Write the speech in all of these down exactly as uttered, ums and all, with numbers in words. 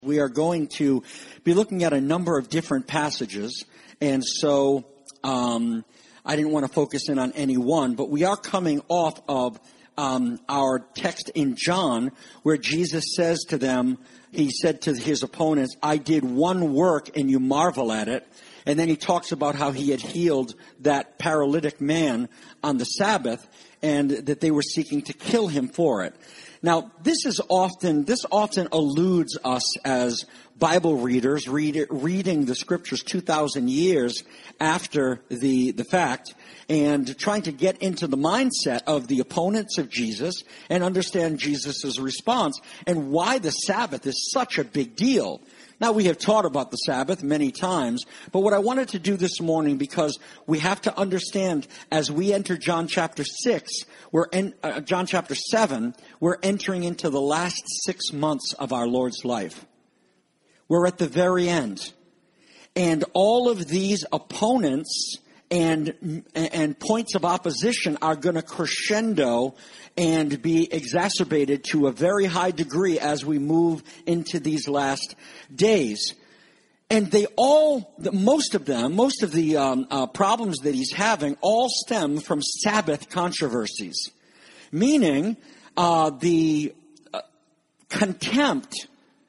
We are going to be looking at a number of different passages, and so um, I didn't want to focus in on any one, but we are coming off of um, our text in John where Jesus says to them, he said to his opponents, I did one work and you marvel at it. And then he talks about how he had healed that paralytic man on the Sabbath and that they were seeking to kill him for it. Now, this is often, this often eludes us as Bible readers, read, reading the scriptures two thousand years after the, the fact, and trying to get into the mindset of the opponents of Jesus and understand Jesus' response and why the Sabbath is such a big deal. Now, we have taught about the Sabbath many times, but what I wanted to do this morning, because we have to understand as we enter John chapter six, we're in, uh, John chapter seven, we're entering into the last six months of our Lord's life. We're at the very end. And all of these opponents and, and points of opposition are going to crescendo and be exacerbated to a very high degree as we move into these last days. And they all, most of them, most of the um, uh, problems that he's having all stem from Sabbath controversies. Meaning uh, the uh, contempt,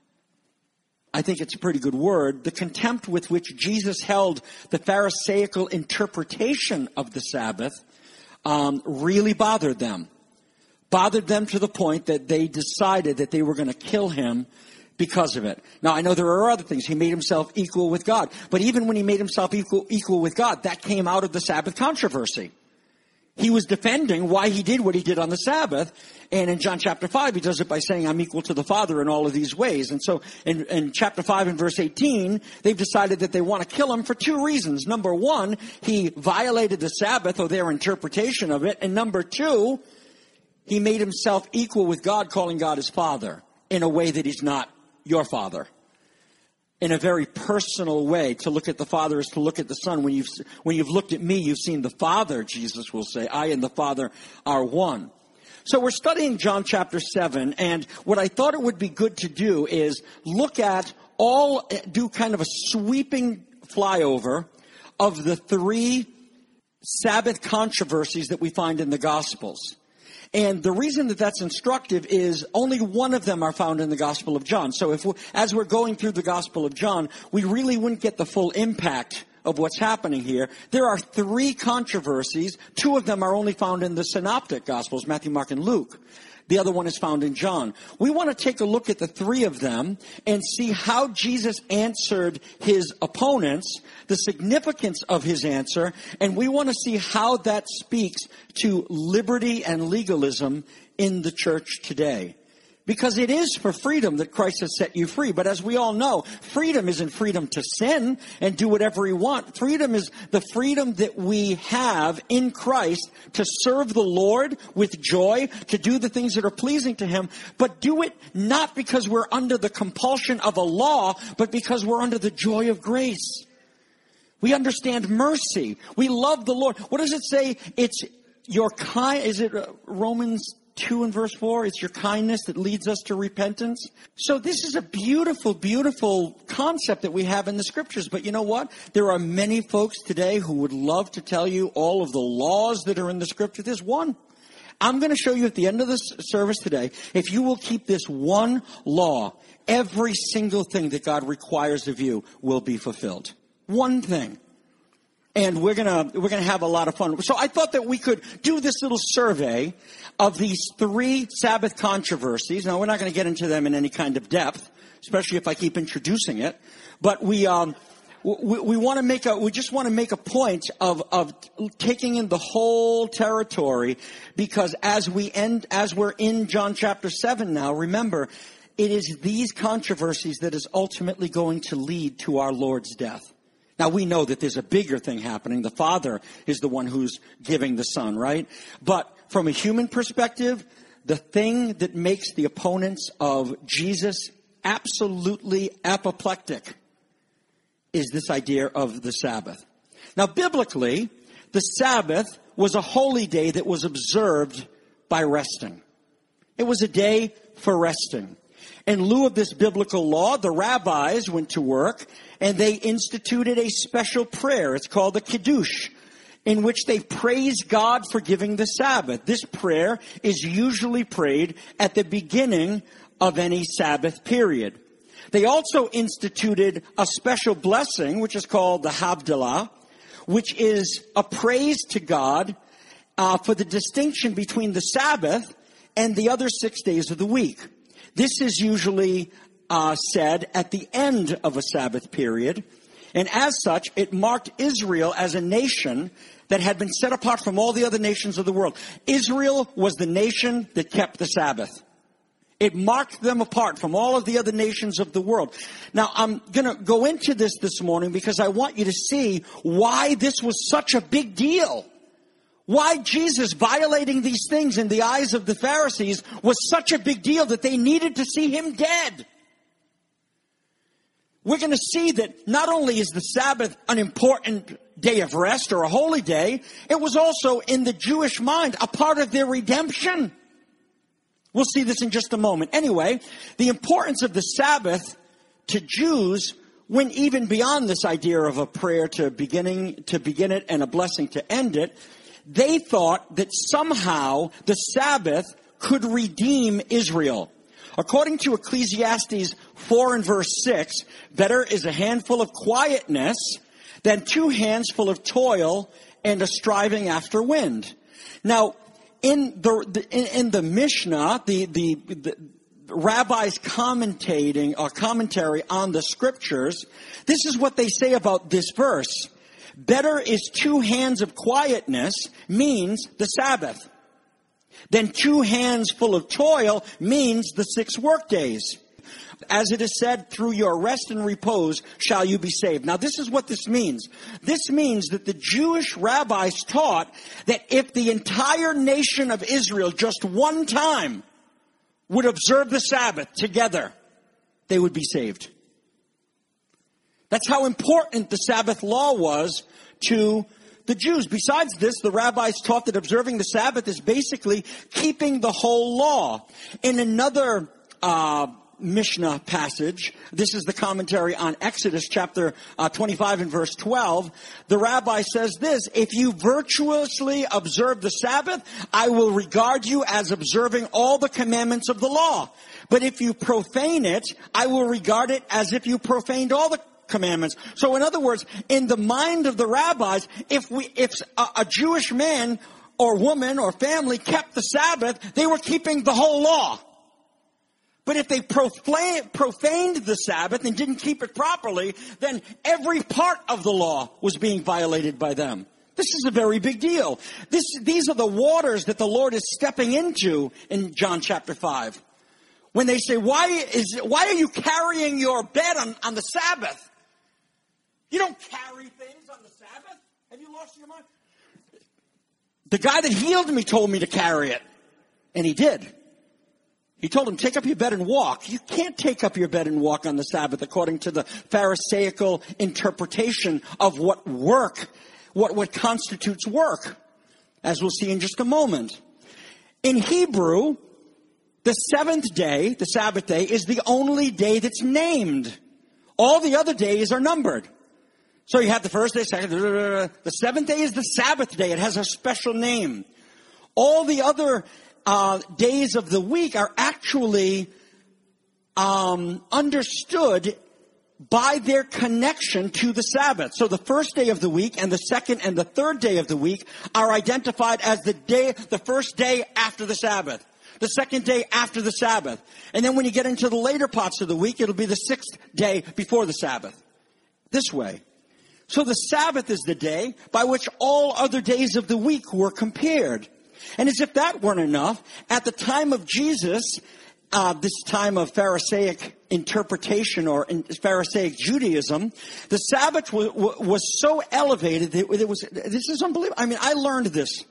I think it's a pretty good word, the contempt with which Jesus held the Pharisaical interpretation of the Sabbath um, really bothered them. Bothered them to the point that they decided that they were going to kill him because of it. Now, I know there are other things. He made himself equal with God. But even when he made himself equal, equal with God, that came out of the Sabbath controversy. He was defending why he did what he did on the Sabbath. And in John chapter five, he does it by saying, I'm equal to the Father in all of these ways. And so in, in chapter five and verse eighteen, they've decided that they want to kill him for two reasons. Number one, he violated the Sabbath or their interpretation of it. And number two, he made himself equal with God, calling God his Father in a way that he's not your Father. In a very personal way. To look at the Father is to look at the Son. When you've, when you've looked at me, you've seen the Father, Jesus will say. I and the Father are one. So we're studying John chapter seven, and what I thought it would be good to do is look at all, do kind of a sweeping flyover of the three Sabbath controversies that we find in the Gospels. And the reason that that's instructive is only one of them are found in the Gospel of John. So if we, as we're going through the Gospel of John, we really wouldn't get the full impact of what's happening here. There are three controversies. Two of them are only found in the Synoptic Gospels, Matthew, Mark, and Luke. The other one is found in John. We want to take a look at the three of them and see how Jesus answered his opponents, the significance of his answer, and we want to see how that speaks to liberty and legalism in the church today. Because it is for freedom that Christ has set you free. But as we all know, freedom isn't freedom to sin and do whatever we want. Freedom is the freedom that we have in Christ to serve the Lord with joy, to do the things that are pleasing to him, but do it not because we're under the compulsion of a law, but because we're under the joy of grace. We understand mercy. We love the Lord. What does it say? It's your kind, is it Romans two and verse four, it's your kindness that leads us to repentance. So this is a beautiful, beautiful concept that we have in the scriptures. But you know what? There are many folks today who would love to tell you all of the laws that are in the scripture. There's one. I'm going to show you at the end of this service today, if you will keep this one law, every single thing that God requires of you will be fulfilled. One thing. And we're gonna, we're gonna have a lot of fun. So I thought that we could do this little survey of these three Sabbath controversies. Now, we're not gonna get into them in any kind of depth, especially if I keep introducing it. But we, um, we, we want to make a, we just want to make a point of, of taking in the whole territory, because as we end, as we're in John chapter seven now, remember, it is these controversies that is ultimately going to lead to our Lord's death. Now, we know that there's a bigger thing happening. The Father is the one who's giving the Son, right? But from a human perspective, the thing that makes the opponents of Jesus absolutely apoplectic is this idea of the Sabbath. Now, biblically, the Sabbath was a holy day that was observed by resting. It was a day for resting. In lieu of this biblical law, the rabbis went to work and they instituted a special prayer. It's called the Kiddush, in which they praise God for giving the Sabbath. This prayer is usually prayed at the beginning of any Sabbath period. They also instituted a special blessing, which is called the Havdalah, which is a praise to God uh, for the distinction between the Sabbath and the other six days of the week. This is usually uh, said at the end of a Sabbath period, and as such, it marked Israel as a nation that had been set apart from all the other nations of the world. Israel was the nation that kept the Sabbath. It marked them apart from all of the other nations of the world. Now, I'm going to go into this this morning because I want you to see why this was such a big deal. Why Jesus violating these things in the eyes of the Pharisees was such a big deal that they needed to see him dead. We're going to see that not only is the Sabbath an important day of rest or a holy day, it was also in the Jewish mind a part of their redemption. We'll see this in just a moment. Anyway, the importance of the Sabbath to Jews went even beyond this idea of a prayer to beginning to begin it and a blessing to end it. They thought that somehow the Sabbath could redeem Israel. According to Ecclesiastes four and verse six, better is a handful of quietness than two hands full of toil and a striving after wind. Now, in the, the in, in the Mishnah, the, the the rabbis commentating or commentary on the scriptures, this is what they say about this verse. Better is two hands of quietness means the Sabbath. Then two hands full of toil means the six work days. As it is said, through your rest and repose shall you be saved. Now this is what this means. This means that the Jewish rabbis taught that if the entire nation of Israel just one time would observe the Sabbath together, they would be saved. That's how important the Sabbath law was to the Jews. Besides this, the rabbis taught that observing the Sabbath is basically keeping the whole law. In another uh Mishnah passage, this is the commentary on Exodus chapter uh, twenty-five and verse twelve, the rabbi says this: if you virtuously observe the Sabbath, I will regard you as observing all the commandments of the law. But if you profane it, I will regard it as if you profaned all the commandments. So in other words, in the mind of the rabbis, if we, if a, a Jewish man or woman or family kept the Sabbath, they were keeping the whole law. But if they profaned the Sabbath and didn't keep it properly, then every part of the law was being violated by them. This is a very big deal. This, these are the waters that the Lord is stepping into in John chapter five. When they say, why is, why are you carrying your bed on, on the Sabbath? You don't carry things on the Sabbath. Have you lost your mind? The guy that healed me told me to carry it. And he did. He told him, take up your bed and walk. You can't take up your bed and walk on the Sabbath according to the Pharisaical interpretation of what work, what, what constitutes work, as we'll see in just a moment. In Hebrew, the seventh day, the Sabbath day, is the only day that's named. All the other days are numbered. So you have the first day, second, the seventh day is the Sabbath day. It has a special name. All the other Uh, days of the week are actually um, understood by their connection to the Sabbath. So the first day of the week and the second and the third day of the week are identified as the day, the first day after the Sabbath, the second day after the Sabbath. And then when you get into the later parts of the week, it'll be the sixth day before the Sabbath. This way. So the Sabbath is the day by which all other days of the week were compared. And as if that weren't enough, at the time of Jesus, uh, this time of Pharisaic interpretation or in Pharisaic Judaism, the Sabbath was, was so elevated that it was, this is unbelievable. I mean, I learned this.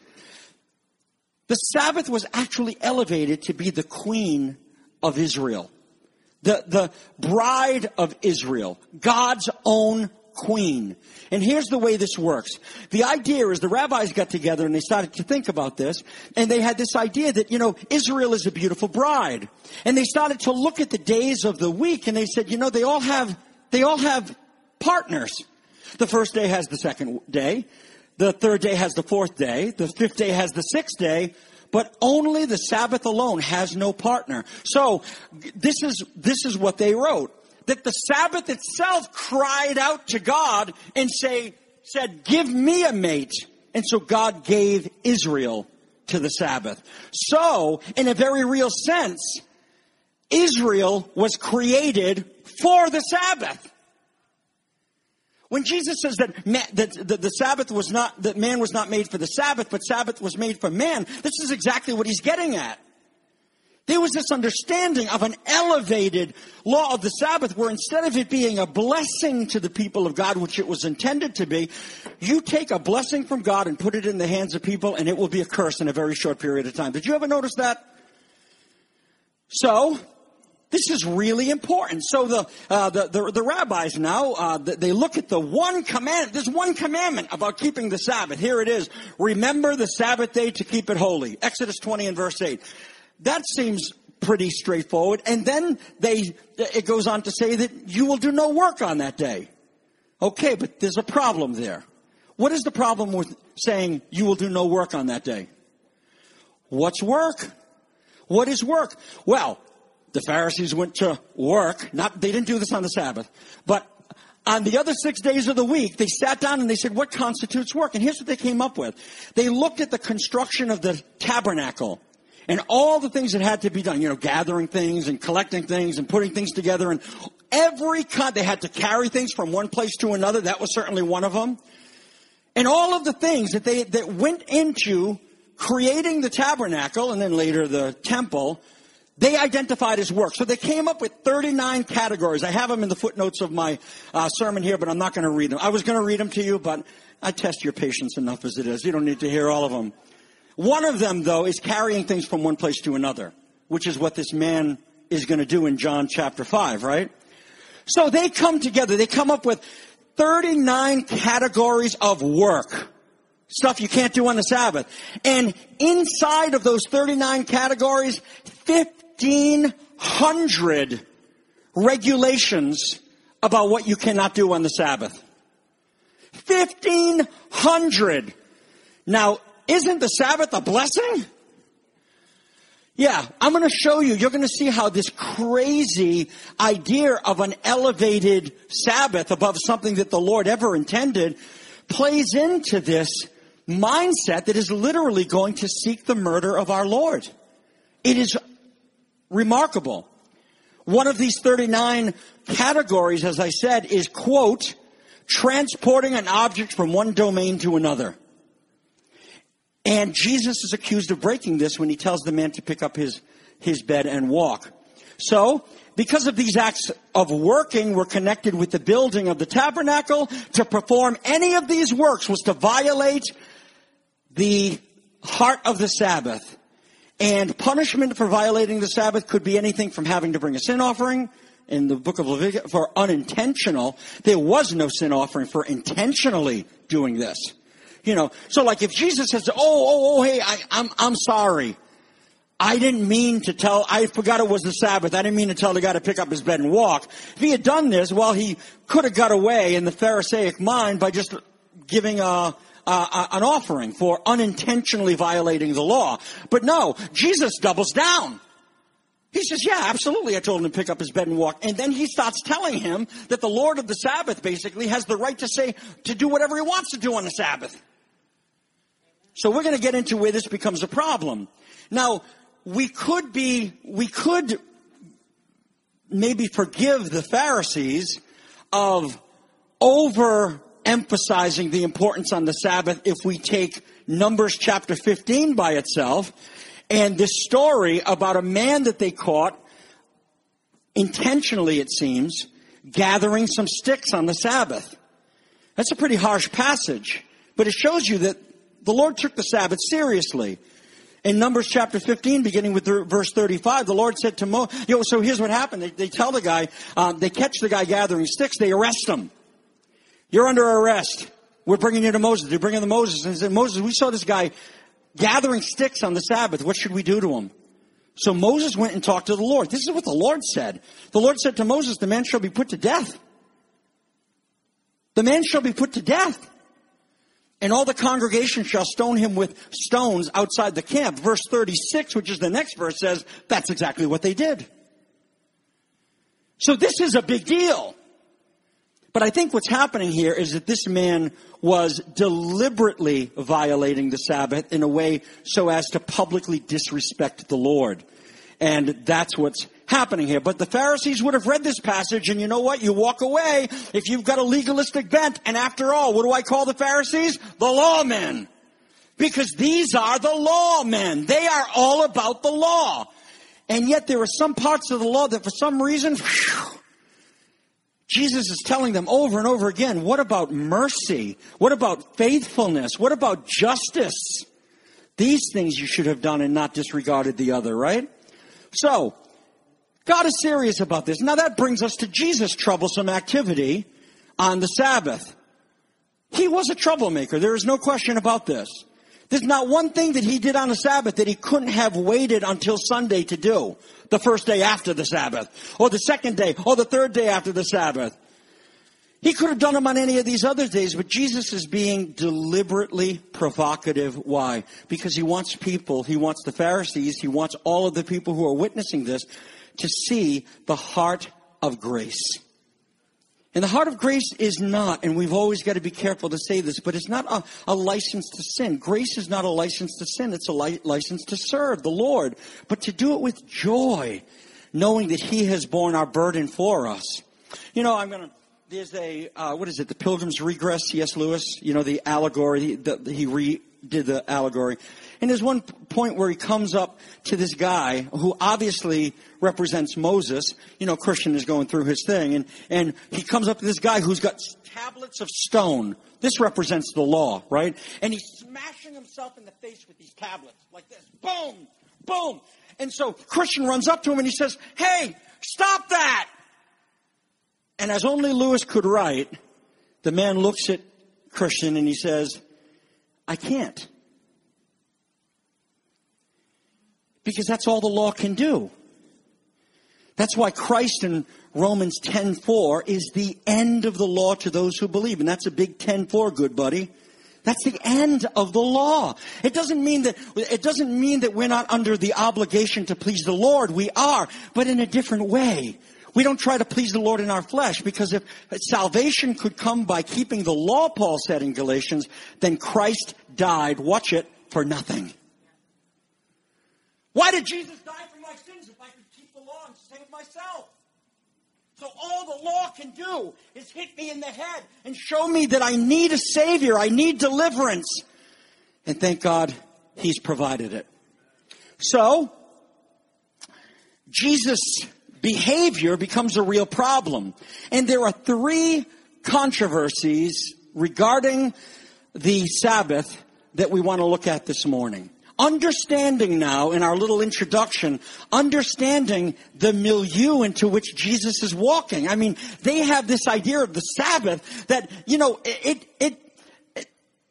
The Sabbath was actually elevated to be the queen of Israel. The, the bride of Israel. God's own queen. And here's the way this works. The idea is the rabbis got together and they started to think about this. And they had this idea that, you know, Israel is a beautiful bride. And they started to look at the days of the week and they said, you know, they all have, they all have partners. The first day has the second day. The third day has the fourth day. The fifth day has the sixth day. But only the Sabbath alone has no partner. So this is, this is what they wrote. That the Sabbath itself cried out to God and say, said, give me a mate. And so God gave Israel to the Sabbath. So, in a very real sense, Israel was created for the Sabbath. When Jesus says that, man, that the, the Sabbath was not, that man was not made for the Sabbath, but Sabbath was made for man, this is exactly what he's getting at. There was this understanding of an elevated law of the Sabbath where instead of it being a blessing to the people of God, which it was intended to be, you take a blessing from God and put it in the hands of people and it will be a curse in a very short period of time. Did you ever notice that? So, this is really important. So the uh, the, the the rabbis now uh, they look at the one command. There's one commandment about keeping the Sabbath. Here it is: remember the Sabbath day to keep it holy. Exodus twenty and verse eight. That seems pretty straightforward. And then they it goes on to say that you will do no work on that day. Okay, but there's a problem there. What is the problem with saying you will do no work on that day? What's work? What is work? Well, the Pharisees went to work. Not, they didn't do this on the Sabbath. But on the other six days of the week, they sat down and they said, what constitutes work? And here's what they came up with. They looked at the construction of the tabernacle and all the things that had to be done. You know, gathering things and collecting things and putting things together. And every kind, they had to carry things from one place to another. That was certainly one of them. And all of the things that they, that went into creating the tabernacle and then later the temple, they identified as work. So they came up with thirty-nine categories. I have them in the footnotes of my uh, sermon here, but I'm not going to read them. I was going to read them to you, but I test your patience enough as it is. You don't need to hear all of them. One of them, though, is carrying things from one place to another, which is what this man is going to do in John chapter five, right? So they come together. They come up with thirty-nine categories of work. Stuff you can't do on the Sabbath. And inside of those thirty-nine categories, fifteen hundred regulations about what you cannot do on the Sabbath. fifteen hundred. Now, isn't the Sabbath a blessing? Yeah, I'm going to show you. You're going to see how this crazy idea of an elevated Sabbath above something that the Lord ever intended plays into this mindset that is literally going to seek the murder of our Lord. It is remarkable. One of these thirty-nine categories, as I said, is, quote, transporting an object from one domain to another. And Jesus is accused of breaking this when he tells the man to pick up his, his bed and walk. So, because of these acts of working were connected with the building of the tabernacle, to perform any of these works was to violate the heart of the Sabbath. And punishment for violating the Sabbath could be anything from having to bring a sin offering. In the book of Leviticus, for unintentional, there was no sin offering for intentionally doing this. You know, so like if Jesus says, oh, oh, oh, hey, I, I'm, I'm sorry. I didn't mean to tell, I forgot it was the Sabbath. I didn't mean to tell the guy to pick up his bed and walk. If he had done this, well, he could have got away in the Pharisaic mind by just giving a, a, an offering for unintentionally violating the law. But no, Jesus doubles down. He says, yeah, absolutely. I told him to pick up his bed and walk. And then he starts telling him that the Lord of the Sabbath basically has the right to say, to do whatever he wants to do on the Sabbath. So we're going to get into where this becomes a problem. Now, we could be, we could maybe forgive the Pharisees of overemphasizing the importance on the Sabbath if we take Numbers chapter fifteen by itself and this story about a man that they caught, intentionally it seems, gathering some sticks on the Sabbath. That's a pretty harsh passage, but it shows you that the Lord took the Sabbath seriously. In Numbers chapter fifteen, beginning with verse thirty-five, the Lord said to Moses, you know, so here's what happened. They, they tell the guy, um, they catch the guy gathering sticks, they arrest him. You're under arrest. We're bringing you to Moses. They bring him to Moses and said, Moses, we saw this guy gathering sticks on the Sabbath. What should we do to him? So Moses went and talked to the Lord. This is what the Lord said. The Lord said to Moses, the man shall be put to death. The man shall be put to death. And all the congregation shall stone him with stones outside the camp. Verse thirty-six, which is the next verse, says that's exactly what they did. So this is a big deal. But I think what's happening here is that this man was deliberately violating the Sabbath in a way so as to publicly disrespect the Lord. And that's what's happening here. But the Pharisees would have read this passage, and you know what? You walk away if you've got a legalistic bent. And after all, what do I call the Pharisees? The lawmen. Because these are the lawmen. They are all about the law. And yet there are some parts of the law that for some reason, whew, Jesus is telling them over and over again, what about mercy? What about faithfulness? What about justice? These things you should have done and not disregarded the other, right? So, God is serious about this. Now that brings us to Jesus' troublesome activity on the Sabbath. He was a troublemaker. There is no question about this. There's not one thing that he did on the Sabbath that he couldn't have waited until Sunday to do. The first day after the Sabbath. Or the second day. Or the third day after the Sabbath. He could have done them on any of these other days. But Jesus is being deliberately provocative. Why? Because he wants people, he wants the Pharisees, he wants all of the people who are witnessing this to see the heart of grace. And the heart of grace is not, and we've always got to be careful to say this, but it's not a, a license to sin. Grace is not a license to sin. It's a li- license to serve the Lord, but to do it with joy, knowing that he has borne our burden for us. You know, I'm going to, there's a, uh, what is it, the Pilgrim's Regress, C S Lewis, you know, the allegory, the, the, he redid the allegory. And there's one point where he comes up to this guy who obviously represents Moses. You know, Christian is going through his thing. And, and he comes up to this guy who's got tablets of stone. This represents the law, right? And he's smashing himself in the face with these tablets like this. Boom! Boom! And so Christian runs up to him and he says, hey, stop that! And as only Lewis could write, the man looks at Christian and he says, I can't. Because that's all the law can do. That's why Christ in Romans ten four is the end of the law to those who believe. And that's a big ten four, good buddy. That's the end of the law. It doesn't mean that, it doesn't mean that we're not under the obligation to please the Lord. We are, but in a different way. We don't try to please the Lord in our flesh, because if salvation could come by keeping the law, Paul said in Galatians, then Christ died, watch it, for nothing. Why did Jesus die for my sins if I could keep the law and save myself? So all the law can do is hit me in the head and show me that I need a Savior. I need deliverance. And thank God he's provided it. So, Jesus' behavior becomes a real problem. And there are three controversies regarding the Sabbath that we want to look at this morning. Understanding now, in our little introduction, understanding the milieu into which Jesus is walking. I mean, they have this idea of the Sabbath that, you know, it, it, it,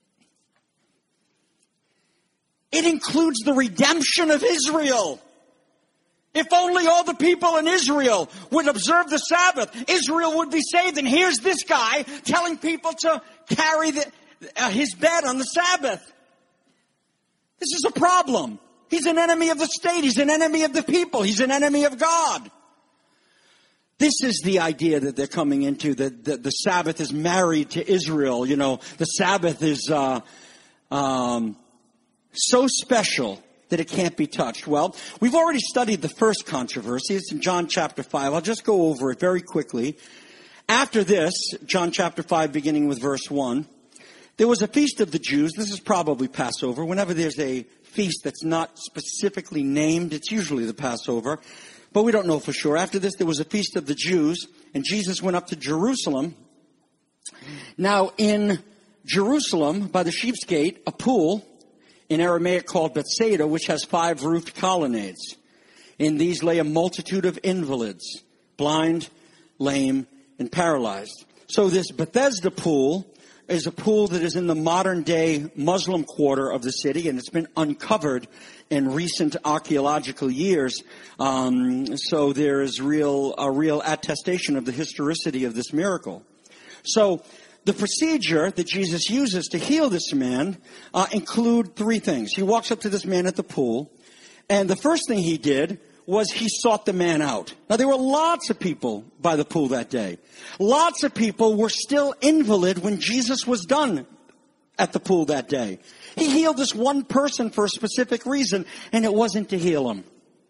it includes the redemption of Israel. If only all the people in Israel would observe the Sabbath, Israel would be saved. And here's this guy telling people to carry the, uh, his bed on the Sabbath. This is a problem. He's an enemy of the state. He's an enemy of the people. He's an enemy of God. This is the idea that they're coming into, that the, the Sabbath is married to Israel. You know, the Sabbath is uh, um, so special that it can't be touched. Well, we've already studied the first controversy. It's in John chapter five. I'll just go over it very quickly. After this, John chapter five, beginning with verse one. There was a feast of the Jews. This is probably Passover. Whenever there's a feast that's not specifically named, it's usually the Passover. But we don't know for sure. After this, there was a feast of the Jews, and Jesus went up to Jerusalem. Now, in Jerusalem, by the Sheep's Gate, a pool in Aramaic called Bethsaida, which has five roofed colonnades. In these lay a multitude of invalids, blind, lame, and paralyzed. So this Bethesda pool is a pool that is in the modern day Muslim quarter of the city, and it's been uncovered in recent archaeological years. Um, so there is real a real attestation of the historicity of this miracle. So the procedure that Jesus uses to heal this man uh, include three things. He walks up to this man at the pool, and the first thing he did was he sought the man out. Now, there were lots of people by the pool that day. Lots of people were still invalid when Jesus was done at the pool that day. He healed this one person for a specific reason, and it wasn't to heal him.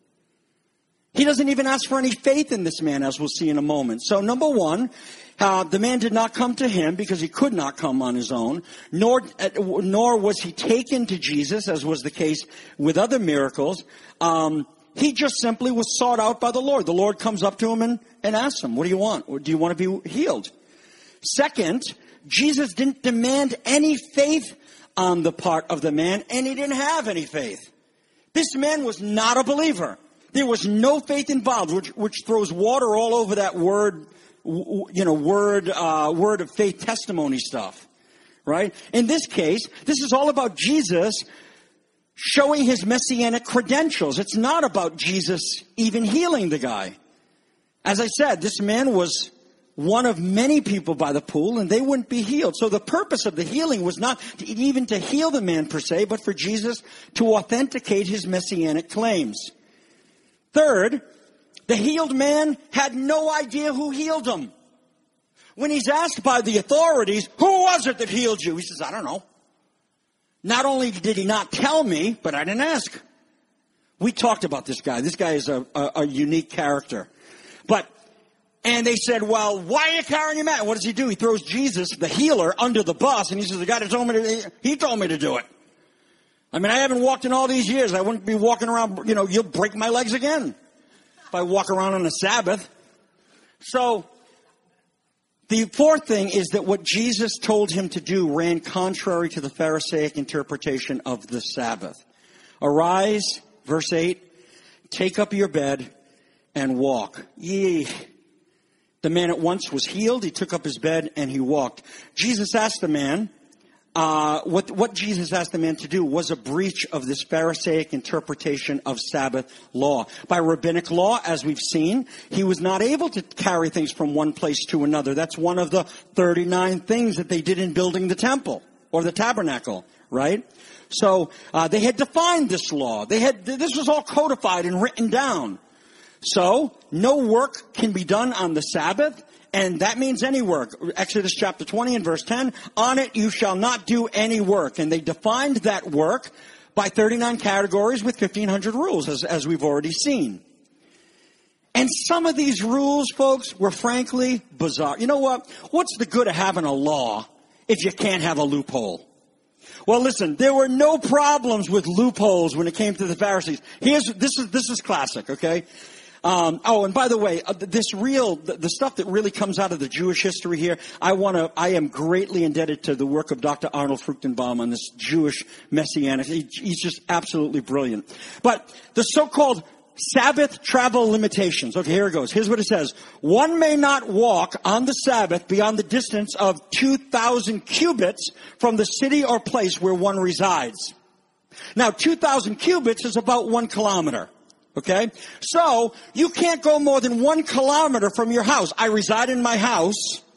He doesn't even ask for any faith in this man, as we'll see in a moment. So, number one, uh, the man did not come to him because he could not come on his own, nor uh, nor was he taken to Jesus, as was the case with other miracles. Um, he just simply was sought out by the Lord. The Lord comes up to him and, and asks him, what do you want? Do you want to be healed? Second, Jesus didn't demand any faith on the part of the man, and he didn't have any faith. This man was not a believer. There was no faith involved, which, which throws water all over that word, you know, word, uh, word of faith testimony stuff, right? In this case, this is all about Jesus showing his messianic credentials. It's not about Jesus even healing the guy. As I said, this man was one of many people by the pool, and they wouldn't be healed. So the purpose of the healing was not to, even to heal the man per se, but for Jesus to authenticate his messianic claims. Third, the healed man had no idea who healed him. When he's asked by the authorities, who was it that healed you? He says, I don't know. Not only did he not tell me, but I didn't ask. We talked about this guy. This guy is a, a, a unique character. But, and they said, well, why are you carrying him out? What does he do? He throws Jesus, the healer, under the bus, and he says, the guy that told me to, he told me to do it. I mean, I haven't walked in all these years. I wouldn't be walking around, you know, you'll break my legs again if I walk around on a Sabbath. So, the fourth thing is that what Jesus told him to do ran contrary to the Pharisaic interpretation of the Sabbath. Arise, verse eight, take up your bed and walk. Yee. The man at once was healed. He took up his bed and he walked. Jesus asked the man, uh, what, what Jesus asked the man to do was a breach of this Pharisaic interpretation of Sabbath law. By rabbinic law, as we've seen, he was not able to carry things from one place to another. That's one of the thirty-nine things that they did in building the temple or the tabernacle, right? So, uh, they had defined this law. They had, this was all codified and written down. So, no work can be done on the Sabbath. And that means any work. Exodus chapter twenty and verse ten, on it you shall not do any work. And they defined that work by thirty-nine categories with fifteen hundred rules, as, as we've already seen. And some of these rules, folks, were frankly bizarre. You know what? What's the good of having a law if you can't have a loophole? Well, listen, there were no problems with loopholes when it came to the Pharisees. Here's, this is, this is classic, okay? Um, oh, and by the way, uh, this real, the, the stuff that really comes out of the Jewish history here, I want to, I am greatly indebted to the work of Doctor Arnold Fruchtenbaum on this Jewish messianic. He, he's just absolutely brilliant. But the so-called Sabbath travel limitations. Okay, here it goes. Here's what it says. One may not walk on the Sabbath beyond the distance of two thousand cubits from the city or place where one resides. Now, two thousand cubits is about one kilometer. Okay? So, you can't go more than one kilometer from your house. I reside in my house,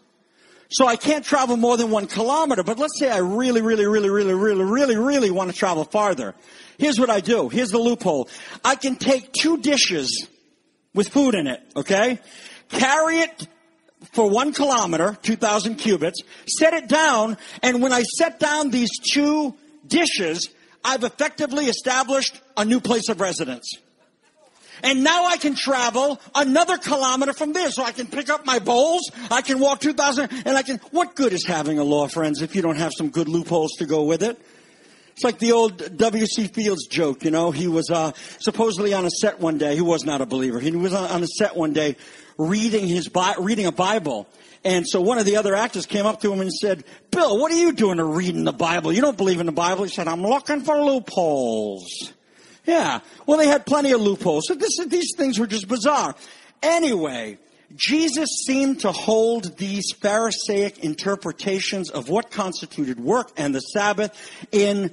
so I can't travel more than one kilometer. But let's say I really, really, really, really, really, really, really want to travel farther. Here's what I do. Here's the loophole. I can take two dishes with food in it, okay? Carry it for one kilometer, two thousand cubits, set it down, and when I set down these two dishes, I've effectively established a new place of residence. And now I can travel another kilometer from there. So I can pick up my bowls, I can walk two thousand, and I can... What good is having a law, friends, if you don't have some good loopholes to go with it? It's like the old W C Fields joke, you know. He was uh supposedly on a set one day. He was not a believer. He was on a set one day reading his Bi- reading a Bible. And so one of the other actors came up to him and said, Bill, what are you doing to reading the Bible? You don't believe in the Bible? He said, I'm looking for loopholes. Yeah. Well, they had plenty of loopholes. So this, these things were just bizarre. Anyway, Jesus seemed to hold these Pharisaic interpretations of what constituted work and the Sabbath in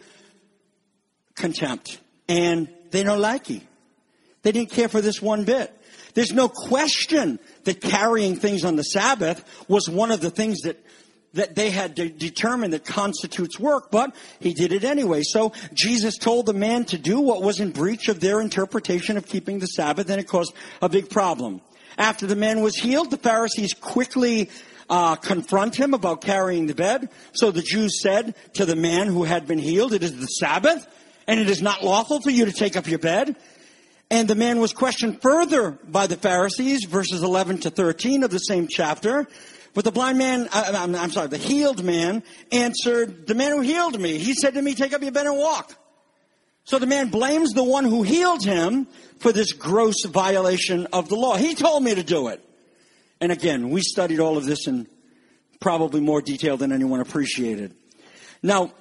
contempt. And they don't like it. They didn't care for this one bit. There's no question that carrying things on the Sabbath was one of the things that that they had de- determined that constitutes work, but he did it anyway. So Jesus told the man to do what was in breach of their interpretation of keeping the Sabbath, and it caused a big problem. After the man was healed, the Pharisees quickly uh, confront him about carrying the bed. So the Jews said to the man who had been healed, "It is the Sabbath, and it is not lawful for you to take up your bed." And the man was questioned further by the Pharisees, verses eleven to thirteen of the same chapter. But the blind man, uh, I'm, I'm sorry, the healed man answered, "The man who healed me, he said to me, take up your bed and walk." So the man blames the one who healed him for this gross violation of the law. He told me to do it. And again, we studied all of this in probably more detail than anyone appreciated. Now,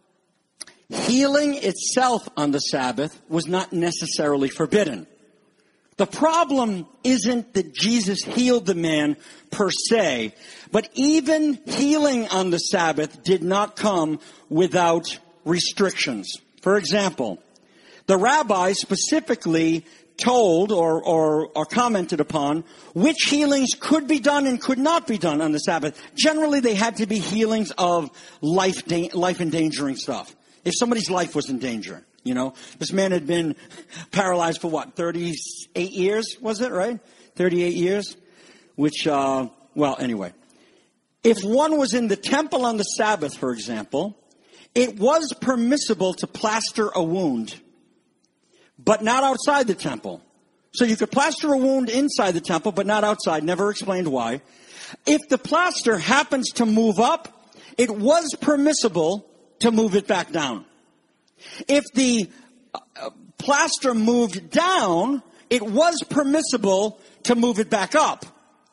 healing itself on the Sabbath was not necessarily forbidden. The problem isn't that Jesus healed the man per se, but even healing on the Sabbath did not come without restrictions. For example, the rabbi specifically told or, or, or commented upon which healings could be done and could not be done on the Sabbath. Generally, they had to be healings of life, da- life-endangering stuff. If somebody's life was in danger. You know, this man had been paralyzed for what, thirty-eight years, was it, right? thirty-eight years, which, uh, well, anyway. If one was in the temple on the Sabbath, for example, it was permissible to plaster a wound, but not outside the temple. So you could plaster a wound inside the temple, but not outside. Never explained why. If the plaster happens to move up, it was permissible to move it back down. If the uh, plaster moved down, it was permissible to move it back up.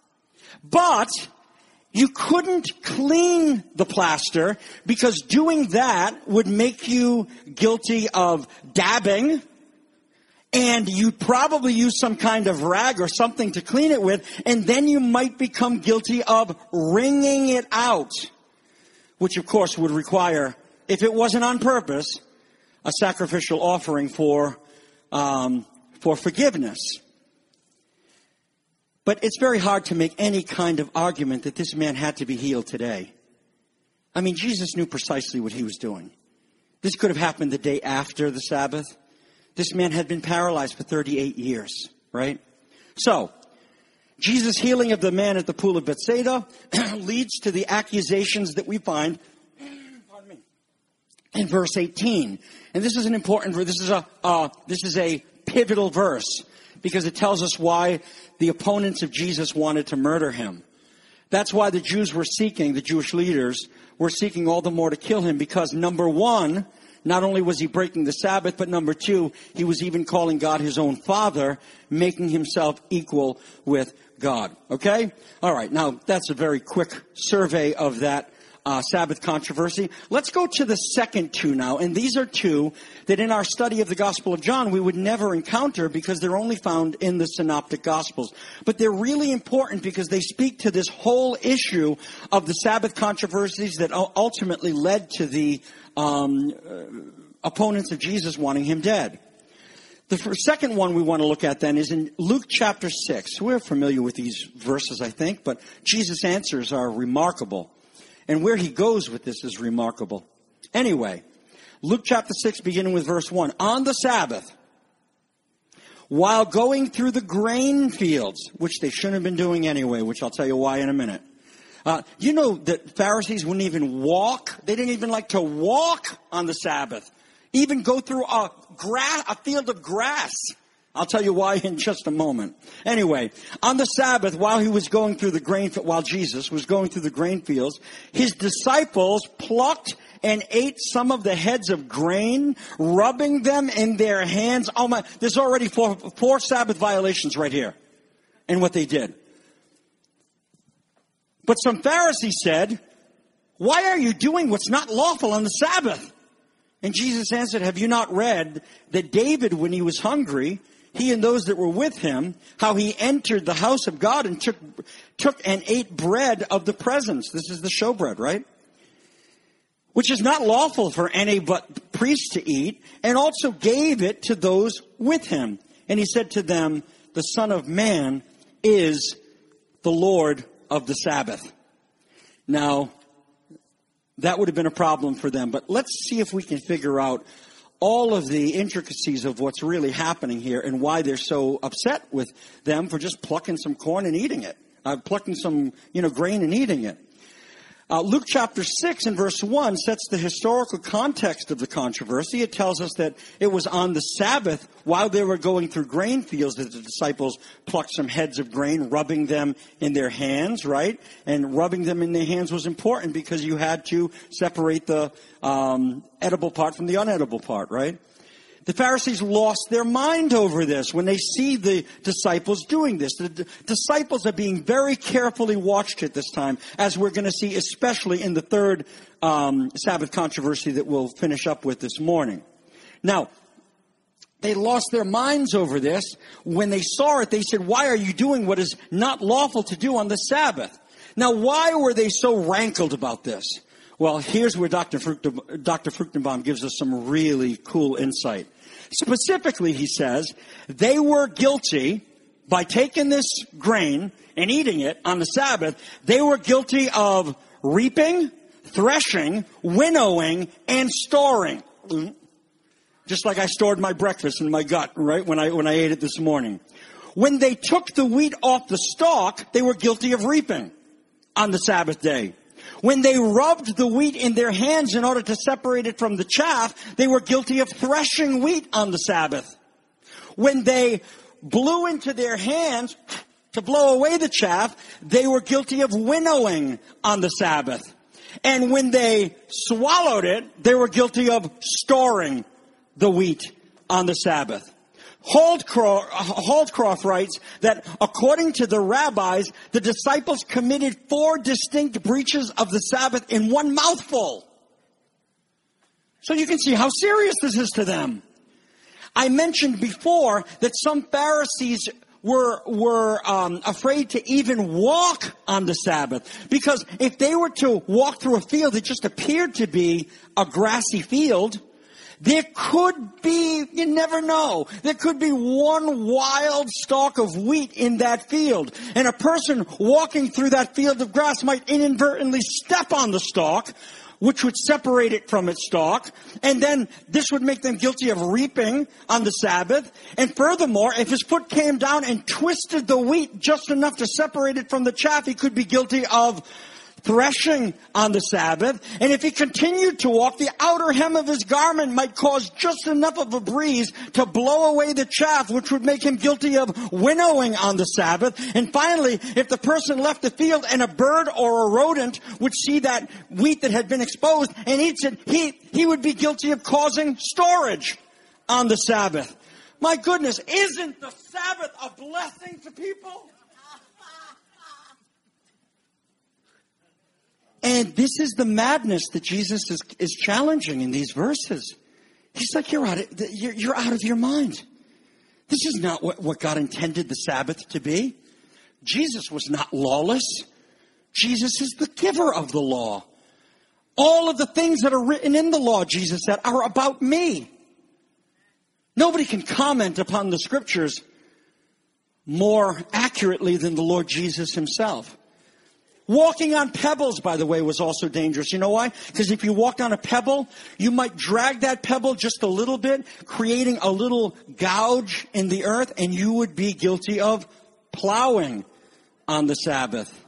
But you couldn't clean the plaster because doing that would make you guilty of dabbing, and you'd probably use some kind of rag or something to clean it with, and then you might become guilty of wringing it out, which of course would require, if it wasn't on purpose, a sacrificial offering for um, for forgiveness. But it's very hard to make any kind of argument that this man had to be healed today. I mean, Jesus knew precisely what he was doing. This could have happened the day after the Sabbath. This man had been paralyzed for thirty-eight years, right? So, Jesus' healing of the man at the pool of Bethsaida leads to the accusations that we find in verse eighteen. And this is an important verse. This is a uh, this is a pivotal verse because it tells us why the opponents of Jesus wanted to murder him. That's why the Jews were seeking, the Jewish leaders were seeking all the more to kill him, because number one, not only was he breaking the Sabbath, but number two, he was even calling God his own Father, making himself equal with God. Okay? All right. Now, that's a very quick survey of that Uh, Sabbath controversy. Let's go to the second two now. And these are two that in our study of the Gospel of John we would never encounter because they're only found in the Synoptic Gospels. But they're really important because they speak to this whole issue of the Sabbath controversies that ultimately led to the um, uh, opponents of Jesus wanting him dead. The first, second one we want to look at then is in Luke chapter six. We're familiar with these verses, I think, but Jesus' answers are remarkable. And where he goes with this is remarkable. Anyway, Luke chapter six, beginning with verse one. On the Sabbath, while going through the grain fields, which they shouldn't have been doing anyway, which I'll tell you why in a minute. Uh, you know that Pharisees wouldn't even walk. They didn't even like to walk on the Sabbath. Even go through a, gra- a field of grass. I'll tell you why in just a moment. Anyway, on the Sabbath, while he was going through the grain, while Jesus was going through the grain fields, his disciples plucked and ate some of the heads of grain, rubbing them in their hands. Oh my, there's already four, four Sabbath violations right here in what they did. But some Pharisees said, "Why are you doing what's not lawful on the Sabbath?" And Jesus answered, "Have you not read that David, when he was hungry, he and those that were with him, how he entered the house of God and took, took and ate bread of the presence. This is the showbread, right? Which is not lawful for any but priests to eat, and also gave it to those with him. And he said to them, the Son of Man is the Lord of the Sabbath. Now, that would have been a problem for them. But let's see if we can figure out all of the intricacies of what's really happening here and why they're so upset with them for just plucking some corn and eating it. Uh, plucking some, you know, grain and eating it. Uh, Luke chapter six and verse one sets the historical context of the controversy. It tells us that it was on the Sabbath while they were going through grain fields that the disciples plucked some heads of grain, rubbing them in their hands, right? And rubbing them in their hands was important because you had to separate the um, edible part from the unedible part, right? The Pharisees lost their mind over this when they see the disciples doing this. The d- disciples are being very carefully watched at this time, as we're going to see especially in the third um, Sabbath controversy that we'll finish up with this morning. Now, they lost their minds over this. When they saw it, they said, why are you doing what is not lawful to do on the Sabbath? Now, why were they so rankled about this? Well, here's where Doctor Frucht- Doctor Fruchtenbaum gives us some really cool insight. Specifically, he says, they were guilty by taking this grain and eating it on the Sabbath. They were guilty of reaping, threshing, winnowing, and storing. Just like I stored my breakfast in my gut, right, when I, when I ate it this morning. When they took the wheat off the stalk, they were guilty of reaping on the Sabbath day. When they rubbed the wheat in their hands in order to separate it from the chaff, they were guilty of threshing wheat on the Sabbath. When they blew into their hands to blow away the chaff, they were guilty of winnowing on the Sabbath. And when they swallowed it, they were guilty of storing the wheat on the Sabbath. Holdcroft, Holdcroft writes that according to the rabbis, the disciples committed four distinct breaches of the Sabbath in one mouthful. So you can see how serious this is to them. I mentioned before that some Pharisees were were um, afraid to even walk on the Sabbath, because if they were to walk through a field that just appeared to be a grassy field, there could be, you never know, there could be one wild stalk of wheat in that field. And a person walking through that field of grass might inadvertently step on the stalk, which would separate it from its stalk. And then this would make them guilty of reaping on the Sabbath. And furthermore, if his foot came down and twisted the wheat just enough to separate it from the chaff, he could be guilty of threshing on the Sabbath. And if he continued to walk, the outer hem of his garment might cause just enough of a breeze to blow away the chaff, which would make him guilty of winnowing on the Sabbath. And finally, if the person left the field and a bird or a rodent would see that wheat that had been exposed and eats it, he, he would be guilty of causing storage on the Sabbath. My goodness, isn't the Sabbath a blessing to people? And this is the madness that Jesus is, is challenging in these verses. He's like, you're out of, you're, you're out of your mind. This is not what, what God intended the Sabbath to be. Jesus was not lawless. Jesus is the giver of the law. All of the things that are written in the law, Jesus said, are about me. Nobody can comment upon the scriptures more accurately than the Lord Jesus himself. Walking on pebbles, by the way, was also dangerous. You know why? Because if you walked on a pebble, you might drag that pebble just a little bit, creating a little gouge in the earth, and you would be guilty of plowing on the Sabbath.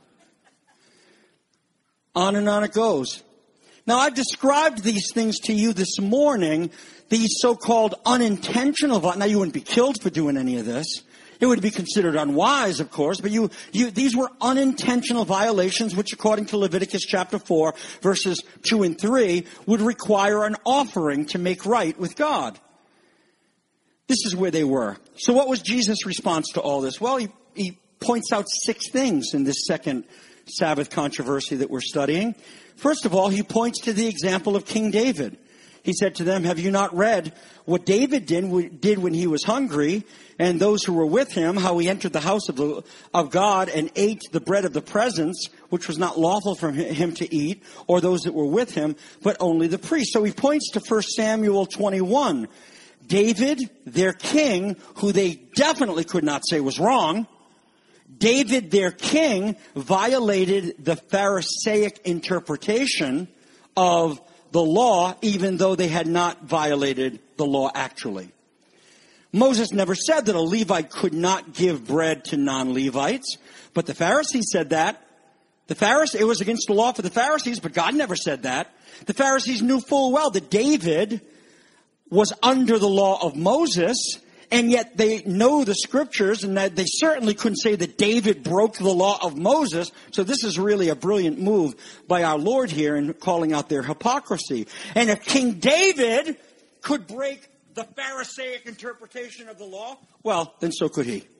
On and on it goes. Now, I've described these things to you this morning, these so-called unintentional violations. Now, you wouldn't be killed for doing any of this. It would be considered unwise, of course, but you, you, these were unintentional violations, which according to Leviticus chapter four, verses two and three, would require an offering to make right with God. This is where they were. So what was Jesus' response to all this? Well, he, he points out six things in this second Sabbath controversy that we're studying. First of all, he points to the example of King David. he said to them, have you not read what David did, did when he was hungry, and those who were with him, how he entered the house of, the, of God and ate the bread of the presence, which was not lawful for him to eat, or those that were with him, but only the priest. So he points to First Samuel twenty-one. David, their king, who they definitely could not say was wrong, David, their king, violated the Pharisaic interpretation of the law, even though they had not violated the law actually. Moses never said that a Levite could not give bread to non-Levites, but the Pharisees said that. The Pharisees, it was against the law for the Pharisees, but God never said that. The Pharisees knew full well that David was under the law of Moses, and yet they know the scriptures, and that they certainly couldn't say that David broke the law of Moses. So this is really a brilliant move by our Lord here in calling out their hypocrisy. And if King David could break the Pharisaic interpretation of the law, well, then so could he.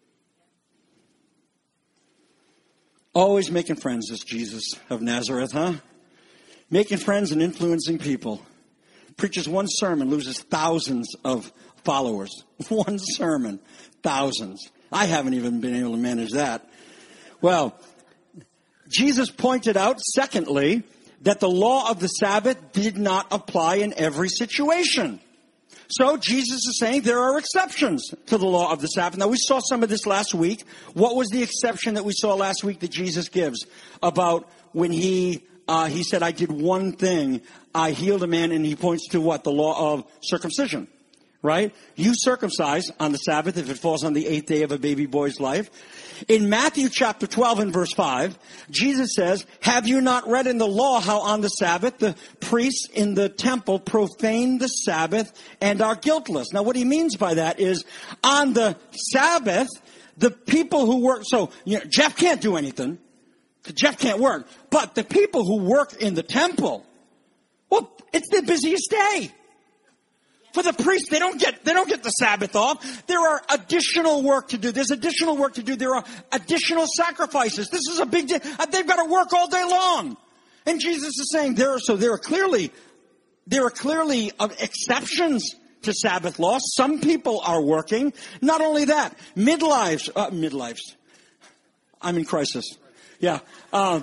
Always making friends is Jesus of Nazareth, huh? Making friends and influencing people. Preaches one sermon, loses thousands of followers. One sermon, thousands. I haven't even been able to manage that. Well, Jesus pointed out, secondly, that the law of the Sabbath did not apply in every situation. So Jesus is saying there are exceptions to the law of the Sabbath. Now, we saw some of this last week. What was the exception that we saw last week that Jesus gives about when he uh, he said, I did one thing, I healed a man, and he points to what? The law of circumcision, right? You circumcise on the Sabbath if it falls on the eighth day of a baby boy's life. In Matthew chapter twelve and verse five, Jesus says, have you not read in the law how on the Sabbath the priests in the temple profane the Sabbath and are guiltless? Now what he means by that is on the Sabbath, the people who work, so you know, Jeff can't do anything. Jeff can't work. But the people who work in the temple, well, it's their busiest day. For the priests, they don't get, they don't get the Sabbath off. There are additional work to do. There's additional work to do. There are additional sacrifices. This is a big day. They've got to work all day long. And Jesus is saying there are, so there are clearly, there are clearly exceptions to Sabbath law. Some people are working. Not only that, midlives, uh, midlives. I'm in crisis. Yeah. Uh,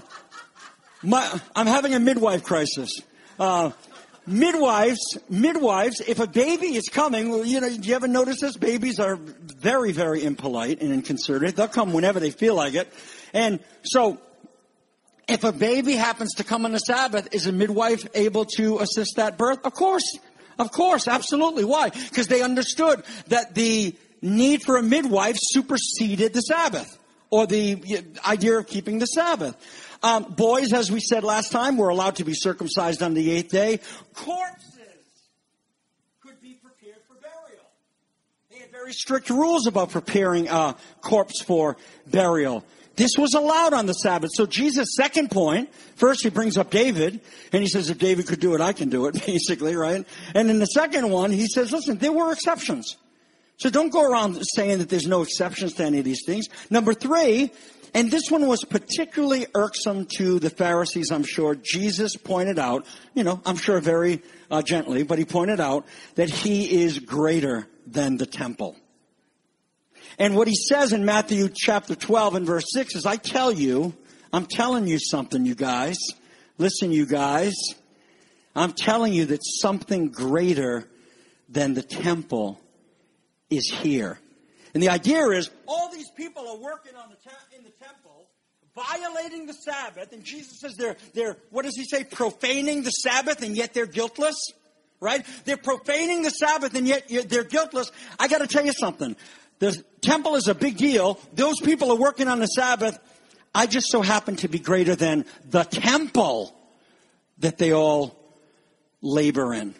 my, I'm having a midwife crisis. Uh, Midwives, midwives, if a baby is coming, well, you know, do you ever notice this? Babies are very, very impolite and inconsiderate. They'll come whenever they feel like it. And so, if a baby happens to come on the Sabbath, is a midwife able to assist that birth? Of course. Of course. Absolutely. Why? Because they understood that the need for a midwife superseded the Sabbath, or the idea of keeping the Sabbath. Um, boys, as we said last time, were allowed to be circumcised on the eighth day. Corpses could be prepared for burial. They had very strict rules about preparing a corpse for burial. This was allowed on the Sabbath. So Jesus' second point, first he brings up David, and he says, if David could do it, I can do it, basically, right? And in the second one, he says, listen, there were exceptions. So don't go around saying that there's no exceptions to any of these things. Number three, and this one was particularly irksome to the Pharisees, I'm sure. Jesus pointed out, you know, I'm sure very uh, gently, but he pointed out that he is greater than the temple. And what he says in Matthew chapter twelve and verse six is, I tell you, I'm telling you something, you guys. Listen, you guys. I'm telling you that something greater than the temple is here. And the idea is, all these people are working on the te- in the temple, violating the Sabbath, and Jesus says they're, they're, what does he say, profaning the Sabbath, and yet they're guiltless, right? They're profaning the Sabbath, and yet they're guiltless. I got to tell you something. The temple is a big deal. Those people are working on the Sabbath. I just so happen to be greater than the temple that they all labor in.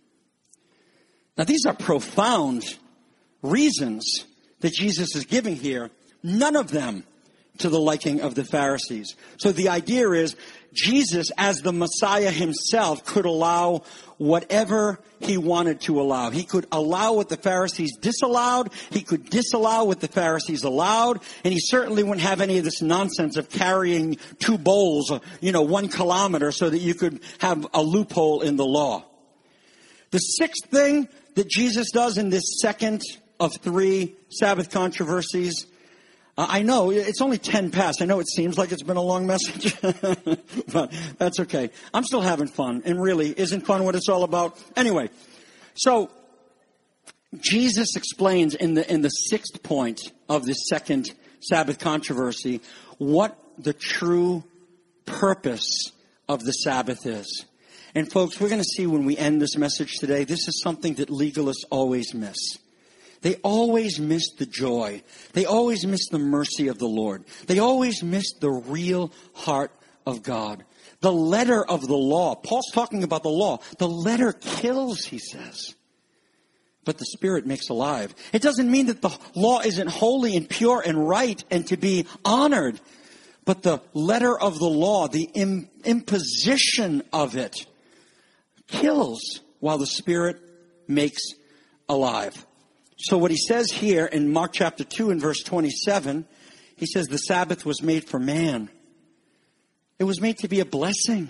Now, these are profound reasons that Jesus is giving here, none of them to the liking of the Pharisees. So the idea is Jesus, as the Messiah himself, could allow whatever he wanted to allow. He could allow what the Pharisees disallowed. He could disallow what the Pharisees allowed. And he certainly wouldn't have any of this nonsense of carrying two bowls, you know, one kilometer so that you could have a loophole in the law. The sixth thing that Jesus does in this second of three Sabbath controversies, uh, I know it's only ten past. I know it seems like it's been a long message, but that's okay. I'm still having fun, and really, isn't fun what it's all about? Anyway, so Jesus explains in the in the sixth point of this second Sabbath controversy what the true purpose of the Sabbath is. And folks, we're going to see when we end this message today, this is something that legalists always miss. They always miss the joy. They always miss the mercy of the Lord. They always miss the real heart of God. The letter of the law. Paul's talking about the law. The letter kills, he says. But the Spirit makes alive. It doesn't mean that the law isn't holy and pure and right and to be honored. But the letter of the law, the im- imposition of it, kills while the Spirit makes alive. So what he says here in Mark chapter two and verse twenty-seven, he says the Sabbath was made for man. It was made to be a blessing,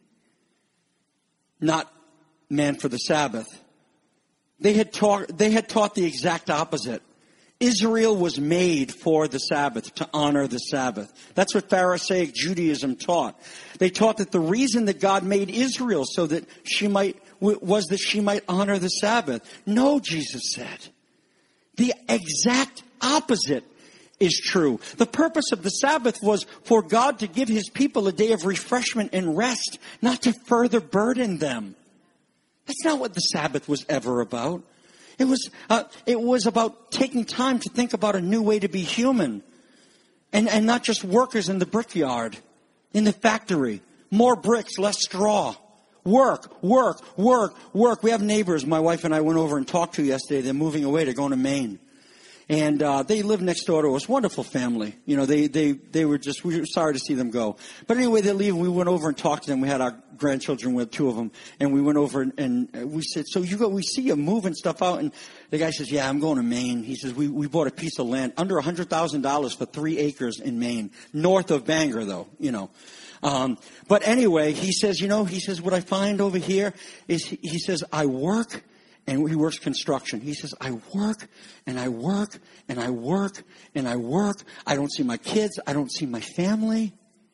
not man for the Sabbath. They had taught, they had taught the exact opposite. Israel was made for the Sabbath, to honor the Sabbath. That's what Pharisaic Judaism taught. They taught that the reason that God made Israel so that she might, was that she might honor the Sabbath. No, Jesus said. The exact opposite is true. The purpose of the Sabbath was for God to give his people a day of refreshment and rest, not to further burden them. That's not what the Sabbath was ever about. It was uh, it was about taking time to think about a new way to be human. And, and not just workers in the brickyard, in the factory. More bricks, less straw. Work, work, work, work. We have neighbors my wife and I went over and talked to yesterday. They're moving away. They're going to Maine. And uh, they live next door to us. Wonderful family. You know, they, they, they were just, we were sorry to see them go. But anyway, they're leaving. We went over and talked to them. We had our grandchildren with two of them. And we went over and, and we said, so you go, we see you moving stuff out. And the guy says, yeah, I'm going to Maine. He says, we, we bought a piece of land under one hundred thousand dollars for three acres in Maine. North of Bangor, though, you know. Um, but anyway, he says, you know, he says, what I find over here is, he, he says, I work. And he works construction. He says, I work and I work and I work and I work. I don't see my kids. I don't see my family.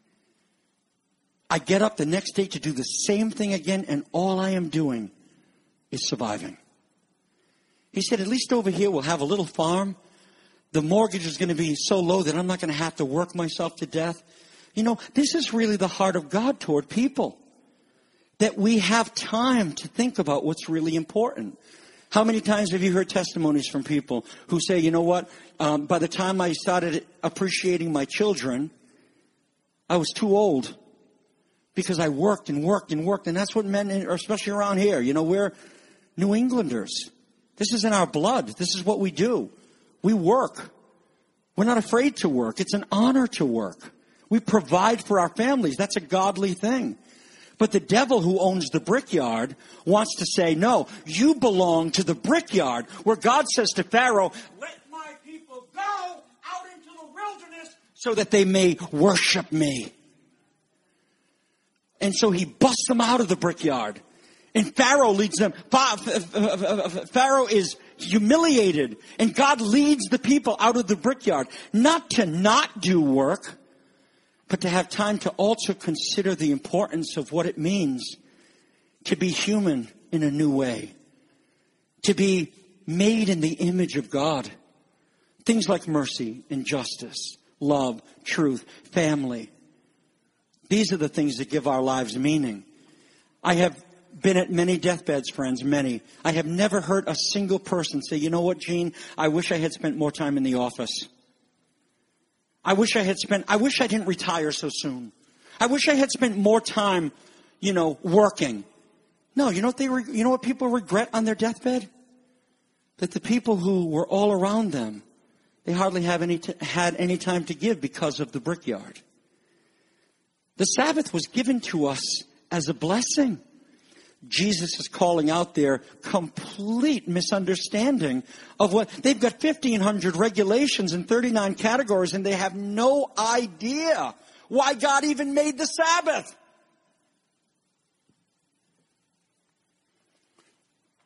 I get up the next day to do the same thing again, and all I am doing is surviving. He said, at least over here we'll have a little farm. The mortgage is going to be so low that I'm not going to have to work myself to death. You know, this is really the heart of God toward people. That we have time to think about what's really important. How many times have you heard testimonies from people who say, you know what, um, by the time I started appreciating my children, I was too old because I worked and worked and worked. And that's what men, especially around here, you know, we're New Englanders. This is in our blood. This is what we do. We work. We're not afraid to work. It's an honor to work. We provide for our families. That's a godly thing. But the devil who owns the brickyard wants to say, no, you belong to the brickyard, where God says to Pharaoh, let my people go out into the wilderness so that they may worship me. And so he busts them out of the brickyard. And Pharaoh leads them. Pharaoh is humiliated. And God leads the people out of the brickyard. Not to not do work, but to have time to also consider the importance of what it means to be human in a new way. To be made in the image of God. Things like mercy and justice, love, truth, family. These are the things that give our lives meaning. I have been at many deathbeds, friends, many. I have never heard a single person say, you know what, Gene, I wish I had spent more time in the office. I wish I had spent, I wish I didn't retire so soon. I wish I had spent more time, you know, working. No, you know what they, re- you know what people regret on their deathbed? That the people who were all around them, they hardly have any t- had any time to give because of the brickyard. The Sabbath was given to us as a blessing. Jesus is calling out their complete misunderstanding of what they've got fifteen hundred regulations and thirty-nine categories, and they have no idea why God even made the Sabbath.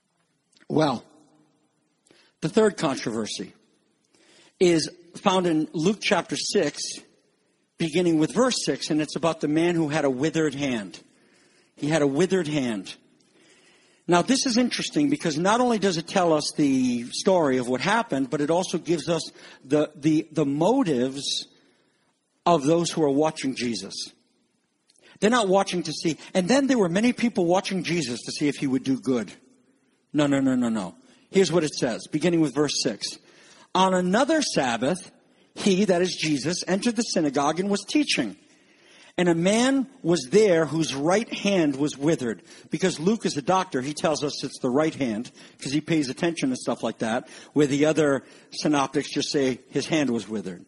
Well, the third controversy is found in Luke chapter six, beginning with verse six, and it's about the man who had a withered hand. He had a withered hand. Now, this is interesting because not only does it tell us the story of what happened, but it also gives us the, the, the motives of those who are watching Jesus. They're not watching to see, and then there were many people watching Jesus to see if he would do good. No, no, no, no, no. Here's what it says, beginning with verse six. On another Sabbath, he, that is Jesus, entered the synagogue and was teaching. And a man was there whose right hand was withered. Because Luke is a doctor, he tells us it's the right hand, because he pays attention to stuff like that, where the other synoptics just say his hand was withered.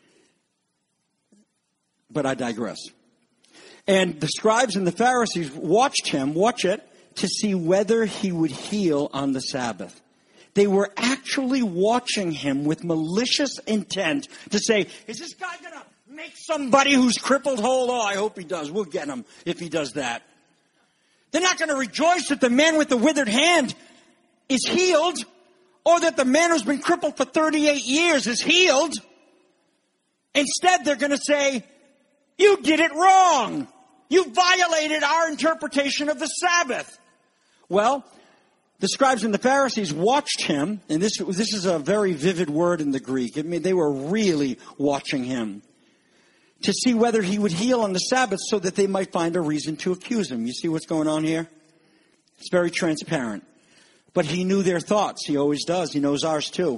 But I digress. And the scribes and the Pharisees watched him, watch it, to see whether he would heal on the Sabbath. They were actually watching him with malicious intent to say, is this guy going to make somebody who's crippled whole? Oh, I hope he does. We'll get him if he does that. They're not going to rejoice that the man with the withered hand is healed, or that the man who's been crippled for thirty-eight years is healed. Instead, they're going to say, you did it wrong. You violated our interpretation of the Sabbath. Well, the scribes and the Pharisees watched him, and this, this is a very vivid word in the Greek. I mean, they were really watching him to see whether he would heal on the Sabbath so that they might find a reason to accuse him. You see what's going on here? It's very transparent. But he knew their thoughts. He always does. He knows ours too.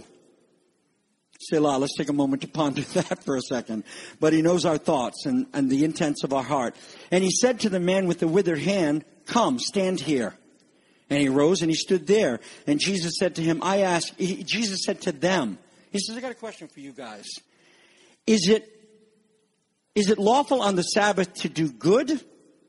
Selah, let's take a moment to ponder that for a second. But he knows our thoughts and, and the intents of our heart. And he said to the man with the withered hand, come, stand here. And he rose and he stood there. And Jesus said to him, I ask, he, Jesus said to them, he says, I got a question for you guys. Is it, is it lawful on the Sabbath to do good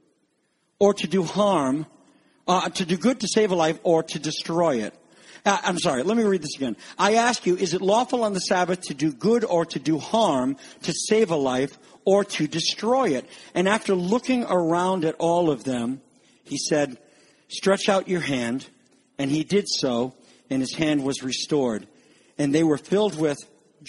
or to do harm, uh, to do good to save a life or to destroy it? Uh, I'm sorry, let me read this again. I ask you, is it lawful on the Sabbath to do good or to do harm, to save a life or to destroy it? And after looking around at all of them, he said, stretch out your hand. And he did so, and his hand was restored. And they were filled with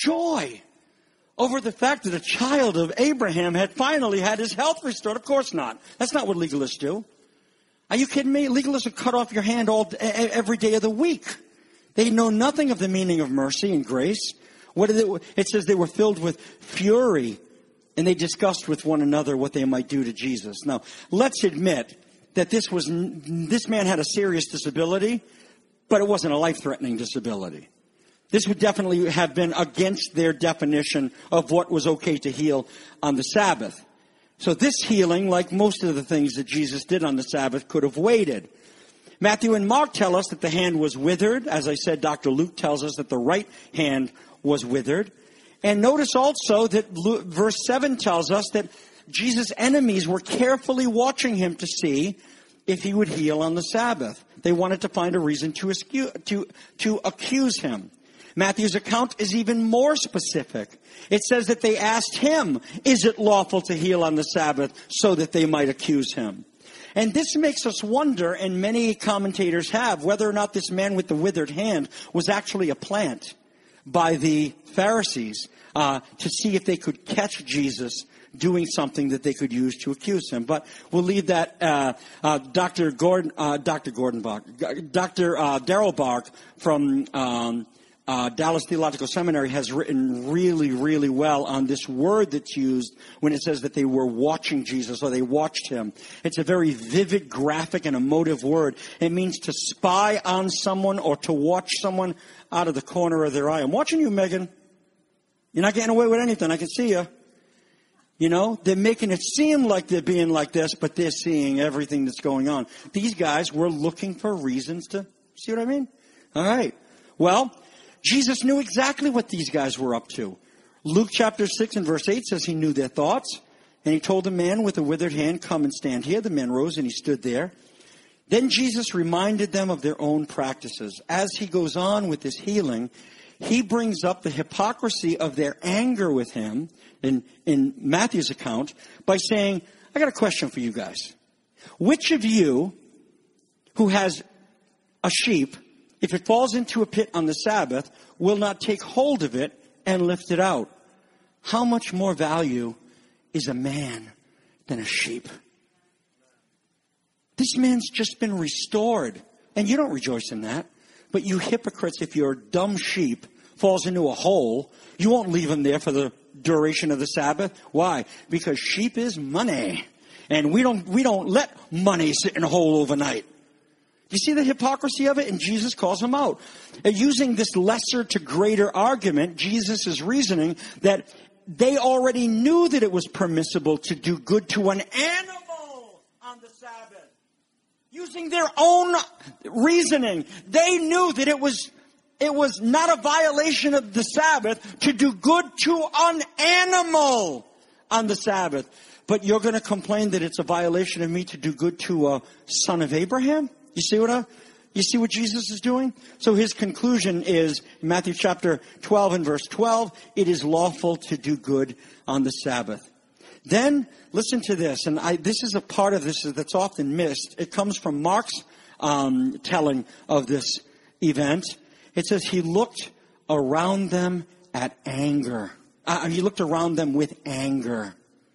joy over the fact that a child of Abraham had finally had his health restored. Of course not. That's not what legalists do. Are you kidding me? Legalists will cut off your hand all every day of the week. They know nothing of the meaning of mercy and grace. What did it, it says they were filled with fury, and they discussed with one another what they might do to Jesus. Now, let's admit that this was this man had a serious disability, but it wasn't a life-threatening disability. This would definitely have been against their definition of what was okay to heal on the Sabbath. So this healing, like most of the things that Jesus did on the Sabbath, could have waited. Matthew and Mark tell us that the hand was withered. As I said, Doctor Luke tells us that the right hand was withered. And notice also that verse seven tells us that Jesus' enemies were carefully watching him to see if he would heal on the Sabbath. They wanted to find a reason to, ascu- to, to accuse him. Matthew's account is even more specific. It says that they asked him, is it lawful to heal on the Sabbath, so that they might accuse him? And this makes us wonder, and many commentators have, whether or not this man with the withered hand was actually a plant by the Pharisees uh, to see if they could catch Jesus doing something that they could use to accuse him. But we'll leave that. Uh, uh, Doctor Gordon, uh, Doctor Gordon Bach, Doctor Uh, Darrell Bark from um, uh, Dallas Theological Seminary has written really, really well on this word that's used when it says that they were watching Jesus, or they watched him. It's a very vivid, graphic, and emotive word. It means to spy on someone or to watch someone out of the corner of their eye. I'm watching you, Megan. You're not getting away with anything. I can see you. You know, they're making it seem like they're being like this, but they're seeing everything that's going on. These guys were looking for reasons to, see what I mean? All right. Well, Jesus knew exactly what these guys were up to. Luke chapter six and verse eight says he knew their thoughts. And he told the man with the withered hand, come and stand here. The man rose and he stood there. Then Jesus reminded them of their own practices. As he goes on with this healing, he brings up the hypocrisy of their anger with him in, in Matthew's account by saying, I got a question for you guys. Which of you who has a sheep if it falls into a pit on the Sabbath, will not take hold of it and lift it out. How much more value is a man than a sheep? This man's just been restored. And you don't rejoice in that. But you hypocrites, if your dumb sheep falls into a hole, you won't leave him there for the duration of the Sabbath. Why? Because sheep is money. And we don't, we don't let money sit in a hole overnight. Do you see the hypocrisy of it? And Jesus calls him out. And using this lesser to greater argument, Jesus is reasoning that they already knew that it was permissible to do good to an animal on the Sabbath. Using their own reasoning, they knew that it was it was not a violation of the Sabbath to do good to an animal on the Sabbath. But you're going to complain that it's a violation of me to do good to a son of Abraham? You see what I, you see what Jesus is doing? So his conclusion is Matthew chapter twelve and verse twelve, it is lawful to do good on the Sabbath. Then, listen to this, and I, this is a part of this that's often missed. It comes from Mark's um, telling of this event. It says, he looked around them at anger. Uh, he looked around them with anger.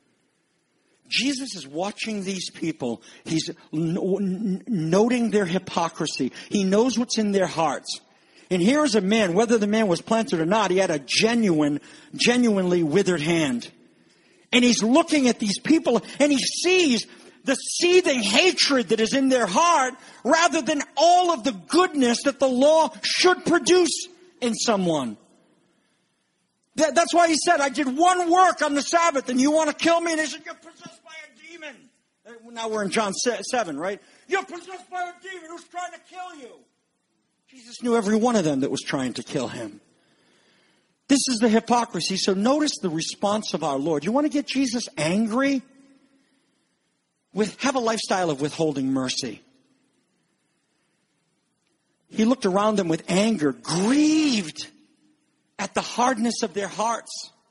Jesus is watching these people. He's n- noting their hypocrisy. He knows what's in their hearts. And here is a man, whether the man was planted or not, he had a genuine, genuinely withered hand. And he's looking at these people and he sees the seething hatred that is in their heart rather than all of the goodness that the law should produce in someone. That, that's why he said, I did one work on the Sabbath and you want to kill me? And he said, you're possessed by a demon. Now we're in John seven, right? You're possessed by a demon who's trying to kill you. Jesus knew every one of them that was trying to kill him. This is the hypocrisy. So notice the response of our Lord. You want to get Jesus angry? With, have a lifestyle of withholding mercy. He looked around them with anger, grieved at the hardness of their hearts.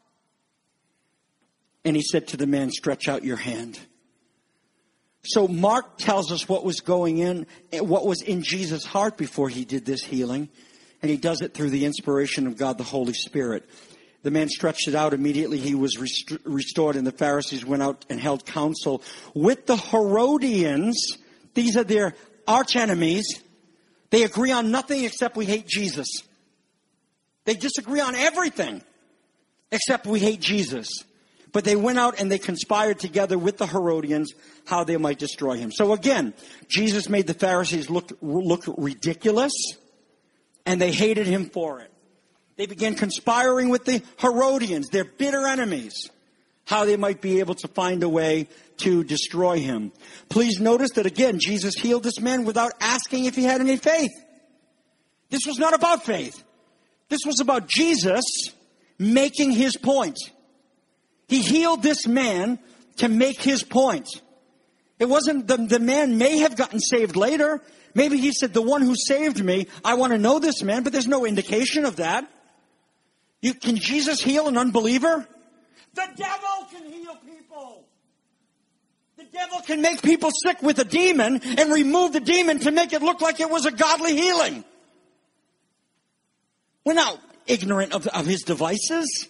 And he said to the man, stretch out your hand. So Mark tells us what was going in, what was in Jesus' heart before he did this healing. And he does it through the inspiration of God, the Holy Spirit. The man stretched it out. Immediately he was rest- restored, and the Pharisees went out and held counsel with the Herodians. These are their arch enemies. They agree on nothing except we hate Jesus. They disagree on everything except we hate Jesus. But they went out and they conspired together with the Herodians how they might destroy him. So again, Jesus made the Pharisees look, look ridiculous. And they hated him for it. They began conspiring with the Herodians, their bitter enemies, how they might be able to find a way to destroy him. Please notice that again, Jesus healed this man without asking if he had any faith. This was not about faith. This was about Jesus making his point. He healed this man to make his point. It wasn't, the, the man may have gotten saved later. Maybe he said, the one who saved me, I want to know this man, but there's no indication of that. You, can Jesus heal an unbeliever? The devil can heal people. The devil can make people sick with a demon and remove the demon to make it look like it was a godly healing. We're not ignorant of, of his devices.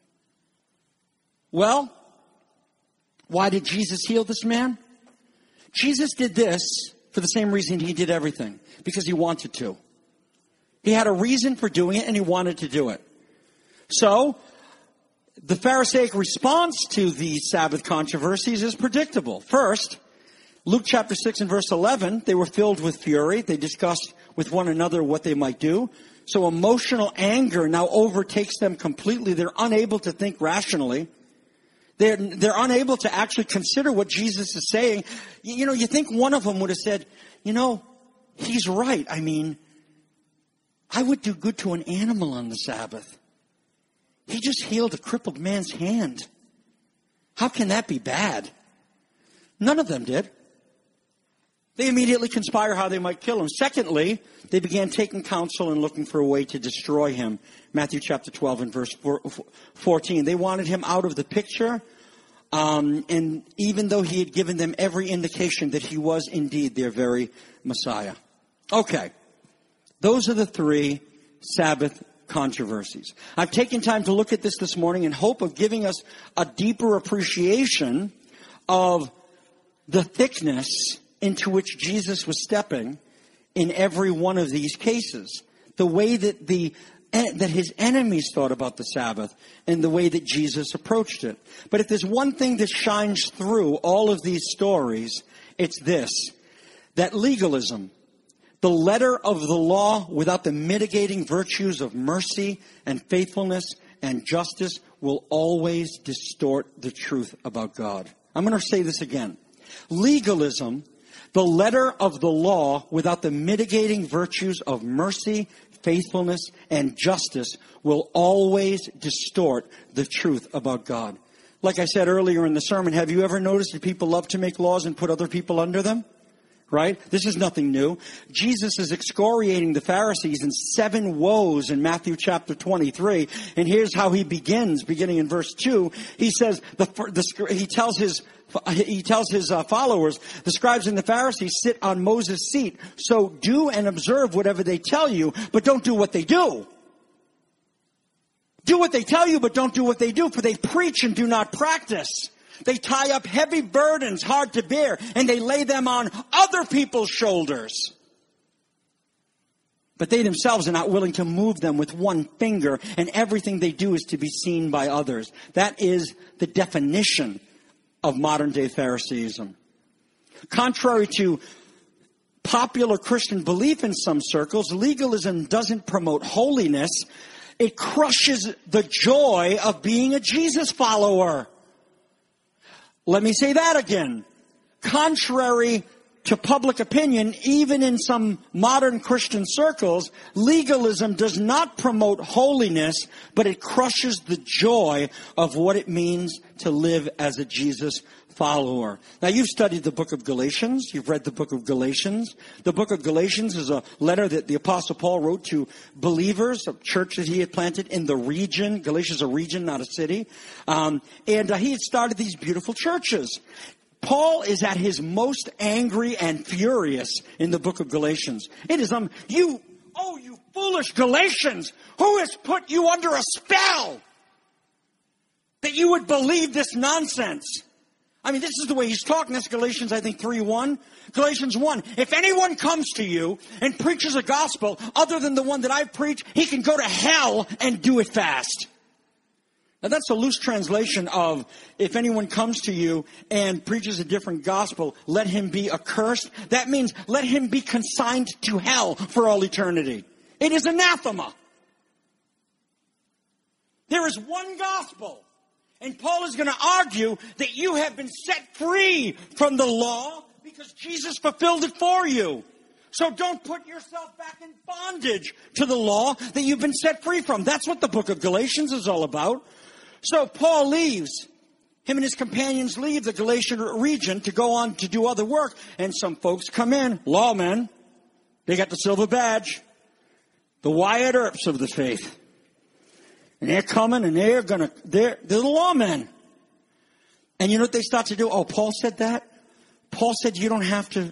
Well, why did Jesus heal this man? Jesus did this for the same reason he did everything. Because he wanted to. He had a reason for doing it and he wanted to do it. So, the Pharisaic response to the Sabbath controversies is predictable. First, Luke chapter six and verse eleven, they were filled with fury. They discussed with one another what they might do. So emotional anger now overtakes them completely. They're unable to think rationally. They're, they're unable to actually consider what Jesus is saying. You, you know, you think one of them would have said, you know, he's right. I mean, I would do good to an animal on the Sabbath. He just healed a crippled man's hand. How can that be bad? None of them did. They immediately conspire how they might kill him. Secondly, they began taking counsel and looking for a way to destroy him. Matthew chapter twelve and verse fourteen. They wanted him out of the picture. Um, and even though he had given them every indication that he was indeed their very Messiah. Okay. Those are the three Sabbath controversies. I've taken time to look at this this morning in hope of giving us a deeper appreciation of the thickness into which Jesus was stepping in every one of these cases. The way that the that his enemies thought about the Sabbath and the way that Jesus approached it. But if there's one thing that shines through all of these stories, it's this: that legalism, the letter of the law without the mitigating virtues of mercy and faithfulness and justice, will always distort the truth about God. I'm going to say this again. Legalism, the letter of the law without the mitigating virtues of mercy, faithfulness, and justice, will always distort the truth about God. Like I said earlier in the sermon, have you ever noticed that people love to make laws and put other people under them? Right? This is nothing new. Jesus is excoriating the Pharisees in seven woes in Matthew chapter twenty-three. And here's how he begins, beginning in verse two. He says, the, the, he tells his, he tells his uh, followers, the scribes and the Pharisees sit on Moses' seat. So do and observe whatever they tell you, but don't do what they do. Do what they tell you, but don't do what they do, for they preach and do not practice. They tie up heavy burdens hard to bear, and they lay them on other people's shoulders. But they themselves are not willing to move them with one finger, and everything they do is to be seen by others. That is the definition of modern-day Phariseeism. Contrary to popular Christian belief in some circles, legalism doesn't promote holiness. It crushes the joy of being a Jesus follower. Let me say that again. Contrary to public opinion, even in some modern Christian circles, legalism does not promote holiness, but it crushes the joy of what it means to live as a Jesus follower. Now, you've studied the book of Galatians. You've read the book of Galatians. The book of Galatians is a letter that the Apostle Paul wrote to believers, a church that he had planted in the region. Galatia is a region, not a city. Um, and uh, he had started these beautiful churches. Paul is at his most angry and furious in the book of Galatians. It is, um, you, oh, you foolish Galatians, who has put you under a spell that you would believe this nonsense? I mean, this is the way he's talking. That's Galatians, I think, three one. Galatians one. If anyone comes to you and preaches a gospel other than the one that I've preached, he can go to hell and do it fast. Now, that's a loose translation of, if anyone comes to you and preaches a different gospel, let him be accursed. That means let him be consigned to hell for all eternity. It is anathema. There is one gospel. And Paul is going to argue that you have been set free from the law because Jesus fulfilled it for you. So don't put yourself back in bondage to the law that you've been set free from. That's what the book of Galatians is all about. So Paul leaves. Him and his companions leave the Galatian region to go on to do other work. And some folks come in, lawmen. They got the silver badge. The Wyatt Earps of the faith. And they're coming and they're going to, they're, they're the lawmen. And you know what they start to do? Oh, Paul said that? Paul said you don't have to.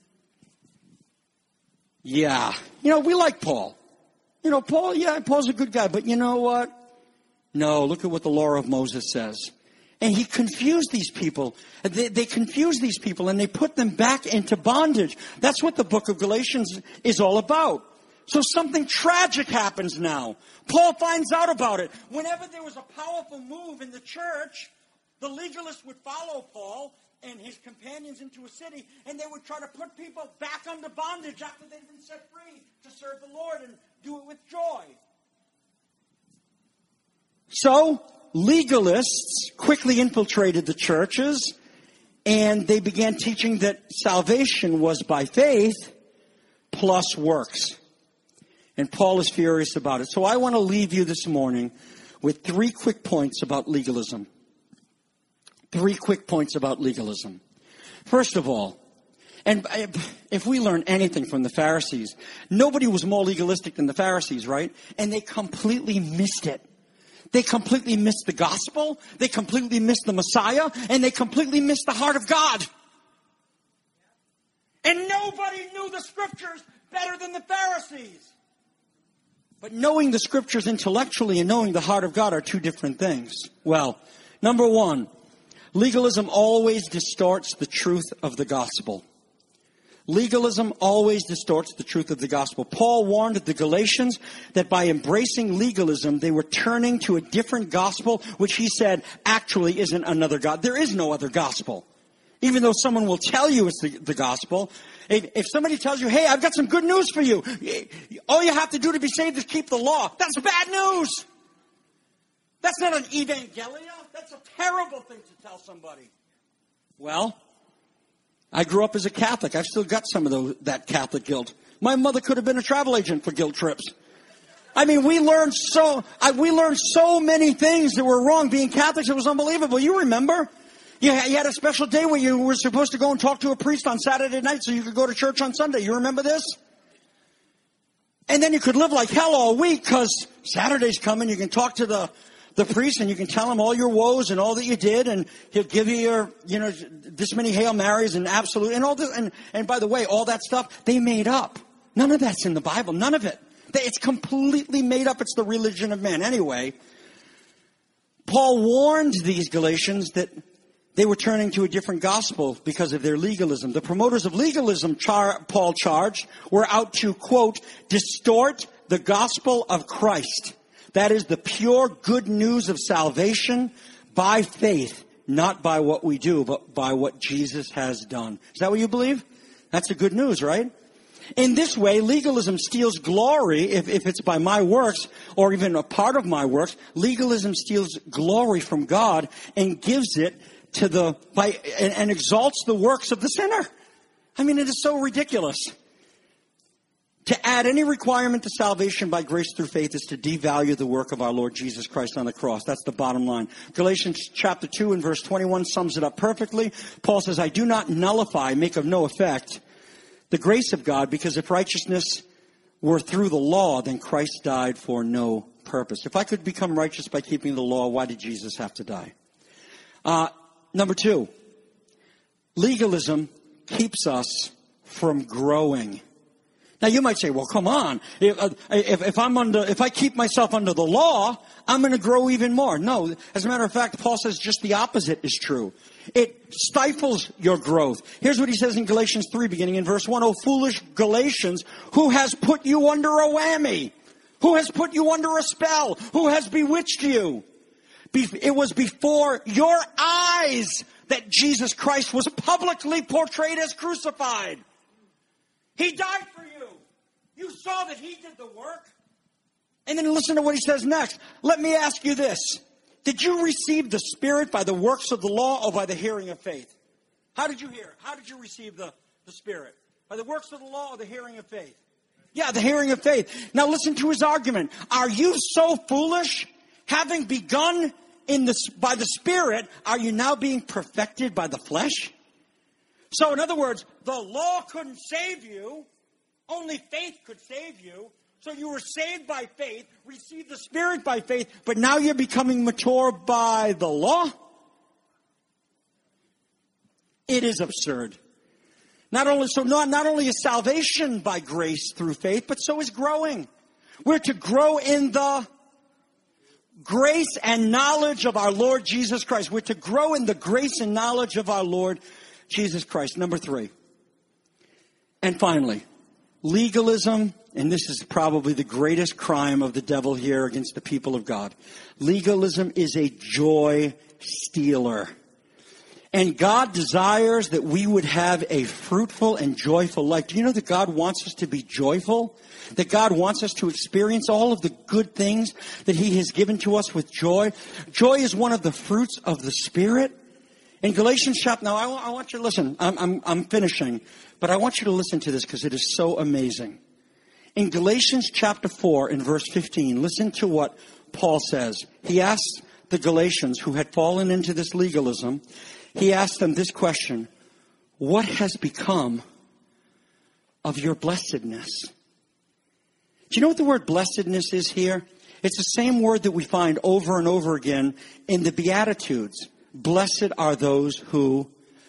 Yeah. You know, we like Paul. You know, Paul, yeah, Paul's a good guy. But you know what? No, look at what the law of Moses says. And he confused these people. They, they confused these people and they put them back into bondage. That's what the book of Galatians is all about. So something tragic happens now. Paul finds out about it. Whenever there was a powerful move in the church, the legalists would follow Paul and his companions into a city, and they would try to put people back under bondage after they'd been set free to serve the Lord and do it with joy. So legalists quickly infiltrated the churches, and they began teaching that salvation was by faith plus works. And Paul is furious about it. So I want to leave you this morning with three quick points about legalism. Three quick points about legalism. First of all, and if we learn anything from the Pharisees, nobody was more legalistic than the Pharisees, right? And they completely missed it. They completely missed the gospel. They completely missed the Messiah. And they completely missed the heart of God. And nobody knew the scriptures better than the Pharisees. But knowing the scriptures intellectually and knowing the heart of God are two different things. Well, number one, legalism always distorts the truth of the gospel. Legalism always distorts the truth of the gospel. Paul warned the Galatians that by embracing legalism, they were turning to a different gospel, which he said actually isn't another God. There is no other gospel. Even though someone will tell you it's the, the gospel. If, if somebody tells you, hey, I've got some good news for you. All you have to do to be saved is keep the law. That's bad news. That's not an evangelia. That's a terrible thing to tell somebody. Well, I grew up as a Catholic. I've still got some of those, that Catholic guilt. My mother could have been a travel agent for guilt trips. I mean, we learned so, I, we learned so many things that were wrong. Being Catholics, it was unbelievable. You remember? You had a special day where you were supposed to go and talk to a priest on Saturday night so you could go to church on Sunday. You remember this? And then you could live like hell all week because Saturday's coming. You can talk to the, the priest and you can tell him all your woes and all that you did. And he'll give you your, you know, this many Hail Marys and absolute and all this. And, and by the way, all that stuff they made up. None of that's in the Bible. None of it. It's completely made up. It's the religion of man. Anyway, Paul warned these Galatians that they were turning to a different gospel because of their legalism. The promoters of legalism, char- Paul charged, were out to, quote, distort the gospel of Christ. That is the pure good news of salvation by faith, not by what we do, but by what Jesus has done. Is that what you believe? That's the good news, right? In this way, legalism steals glory if, if it's by my works or even a part of my works. Legalism steals glory from God and gives it to the, by, and, and exalts the works of the sinner. I mean, it is so ridiculous. To add any requirement to salvation by grace through faith is to devalue the work of our Lord Jesus Christ on the cross. That's the bottom line. Galatians chapter two and verse twenty-one sums it up perfectly. Paul says, I do not nullify, make of no effect, the grace of God, because if righteousness were through the law, then Christ died for no purpose. If I could become righteous by keeping the law, why did Jesus have to die? Uh, Number two, legalism keeps us from growing. Now you might say, well, come on. If, if, if I'm under, if I keep myself under the law, I'm going to grow even more. No, as a matter of fact, Paul says just the opposite is true. It stifles your growth. Here's what he says in Galatians three, beginning in verse one. Oh, foolish Galatians, who has put you under a whammy? Who has put you under a spell? Who has bewitched you? It was before your eyes that Jesus Christ was publicly portrayed as crucified. He died for you. You saw that he did the work. And then listen to what he says next. Let me ask you this. Did you receive the Spirit by the works of the law or by the hearing of faith? How did you hear it? How did you receive the, the Spirit? By the works of the law or the hearing of faith? Yeah, the hearing of faith. Now listen to his argument. Are you so foolish? Having begun in the, by the Spirit, are you now being perfected by the flesh? So in other words, the law couldn't save you. Only faith could save you. So you were saved by faith, received the Spirit by faith, but now you're becoming mature by the law? It is absurd. Not only, so not, not only is salvation by grace through faith, but so is growing. We're to grow in the grace and knowledge of our Lord Jesus Christ. We're to grow in the grace and knowledge of our Lord Jesus Christ. Number three. And finally, legalism, and this is probably the greatest crime of the devil here against the people of God. Legalism is a joy stealer. And God desires that we would have a fruitful and joyful life. Do you know that God wants us to be joyful? That God wants us to experience all of the good things that he has given to us with joy. Joy is one of the fruits of the Spirit. In Galatians chapter, now I, I want you to listen. I'm, I'm, I'm finishing, but I want you to listen to this because it is so amazing. In Galatians chapter four in verse fifteen, listen to what Paul says. He asks the Galatians who had fallen into this legalism, he asked them this question: what has become of your blessedness? Do you know what the word blessedness is here? It's the same word that we find over and over again in the Beatitudes. Blessed are those who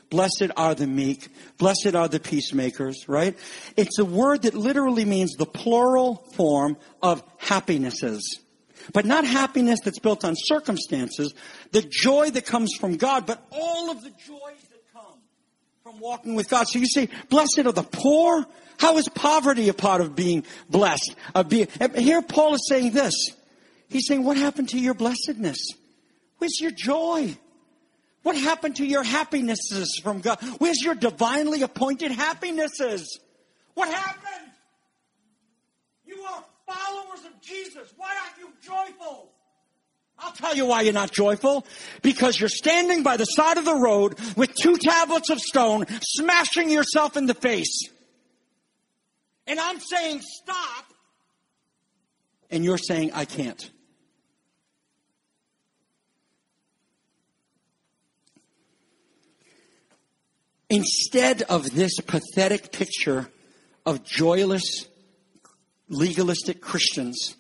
blessed are the meek, blessed are the peacemakers, right? It's a word that literally means the plural form of happinesses. But not happiness that's built on circumstances, the joy that comes from God, but all of the joys that come from walking with God. So you say, blessed are the poor? How is poverty a part of being blessed? Of being, here Paul is saying this. He's saying, what happened to your blessedness? Where's your joy? What happened to your happinesses from God? Where's your divinely appointed happinesses? What happened? You are followers of Jesus. Why aren't you joyful? I'll tell you why you're not joyful. Because you're standing by the side of the road with two tablets of stone, smashing yourself in the face. And I'm saying stop. And you're saying I can't. Instead of this pathetic picture of joyless, legalistic Christians,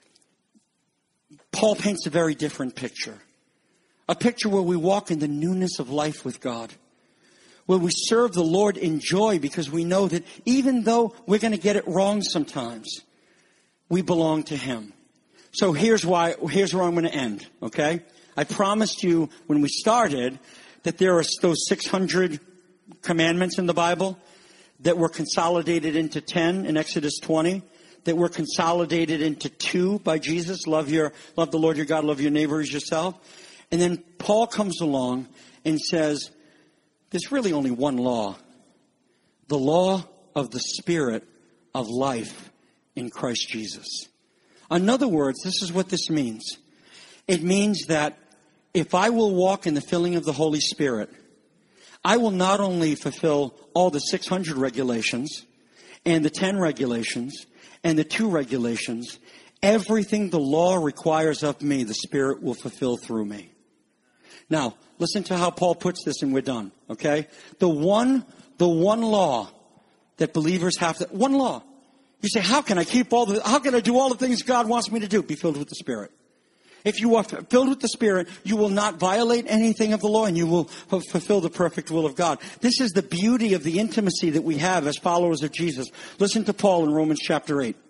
Paul paints a very different picture. A picture where we walk in the newness of life with God. Where we serve the Lord in joy because we know that even though we're going to get it wrong sometimes, we belong to Him. So here's why, here's where I'm going to end, okay? I promised you when we started that there are those six hundred commandments in the Bible that were consolidated into ten in Exodus twenty, that were consolidated into two by Jesus. Love your, love the Lord your God, love your neighbor as yourself. And then Paul comes along and says, there's really only one law. The law of the Spirit of life in Christ Jesus. In other words, this is what this means. It means that if I will walk in the filling of the Holy Spirit, I will not only fulfill all the six hundred regulations and the ten regulations and the two regulations, everything the law requires of me, the Spirit will fulfill through me. Now, listen to how Paul puts this and we're done, okay? The one, the one law that believers have to, one law. You say, how can I keep all the, how can I do all the things God wants me to do? Be filled with the Spirit. If you are filled with the Spirit, you will not violate anything of the law and you will fulfill the perfect will of God. This is the beauty of the intimacy that we have as followers of Jesus. Listen to Paul in Romans chapter eight.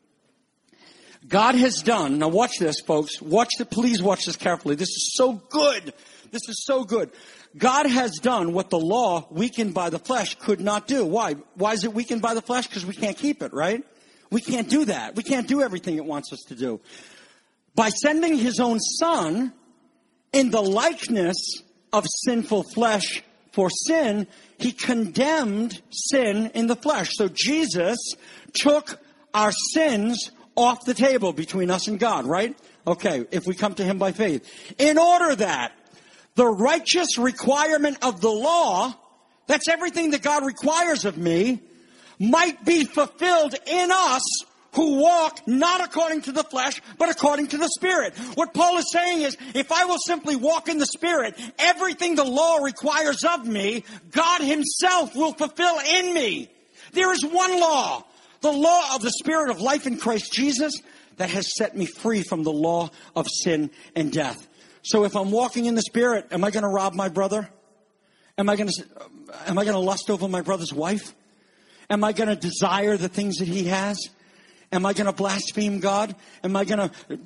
God has done, now watch this folks, watch the, please watch this carefully. This is so good. This is so good. God has done what the law, weakened by the flesh, could not do. Why? Why is it weakened by the flesh? Because we can't keep it, right? We can't do that. We can't do everything it wants us to do. By sending His own Son in the likeness of sinful flesh for sin, He condemned sin in the flesh. So Jesus took our sins off the table between us and God, right? Okay, if we come to Him by faith. In order that the righteous requirement of the law, that's everything that God requires of me, might be fulfilled in us who walk not according to the flesh, but according to the Spirit. What Paul is saying is, if I will simply walk in the Spirit, everything the law requires of me, God Himself will fulfill in me. There is one law, the law of the Spirit of life in Christ Jesus, that has set me free from the law of sin and death. So if I'm walking in the Spirit, am I going to rob my brother? Am I going to, am I going to lust over my brother's wife? Am I going to desire the things that he has? Am I going to blaspheme God? Am I going to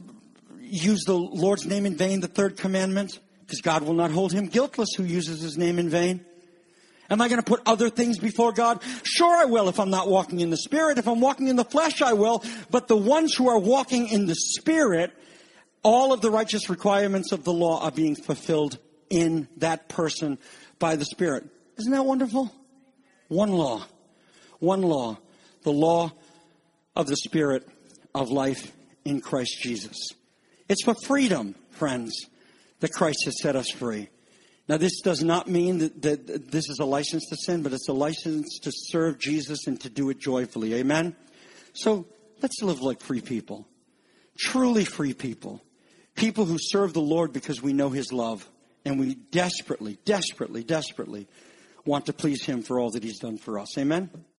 use the Lord's name in vain, the third commandment? Because God will not hold him guiltless who uses His name in vain. Am I going to put other things before God? Sure I will if I'm not walking in the Spirit. If I'm walking in the flesh, I will. But the ones who are walking in the Spirit, all of the righteous requirements of the law are being fulfilled in that person by the Spirit. Isn't that wonderful? One law. One law. The law of the Spirit of life in Christ Jesus. It's for freedom, friends, that Christ has set us free. Now, this does not mean that, that this is a license to sin, but it's a license to serve Jesus and to do it joyfully. Amen? So, let's live like free people. Truly free people. People who serve the Lord because we know His love. And we desperately, desperately, desperately want to please Him for all that He's done for us. Amen?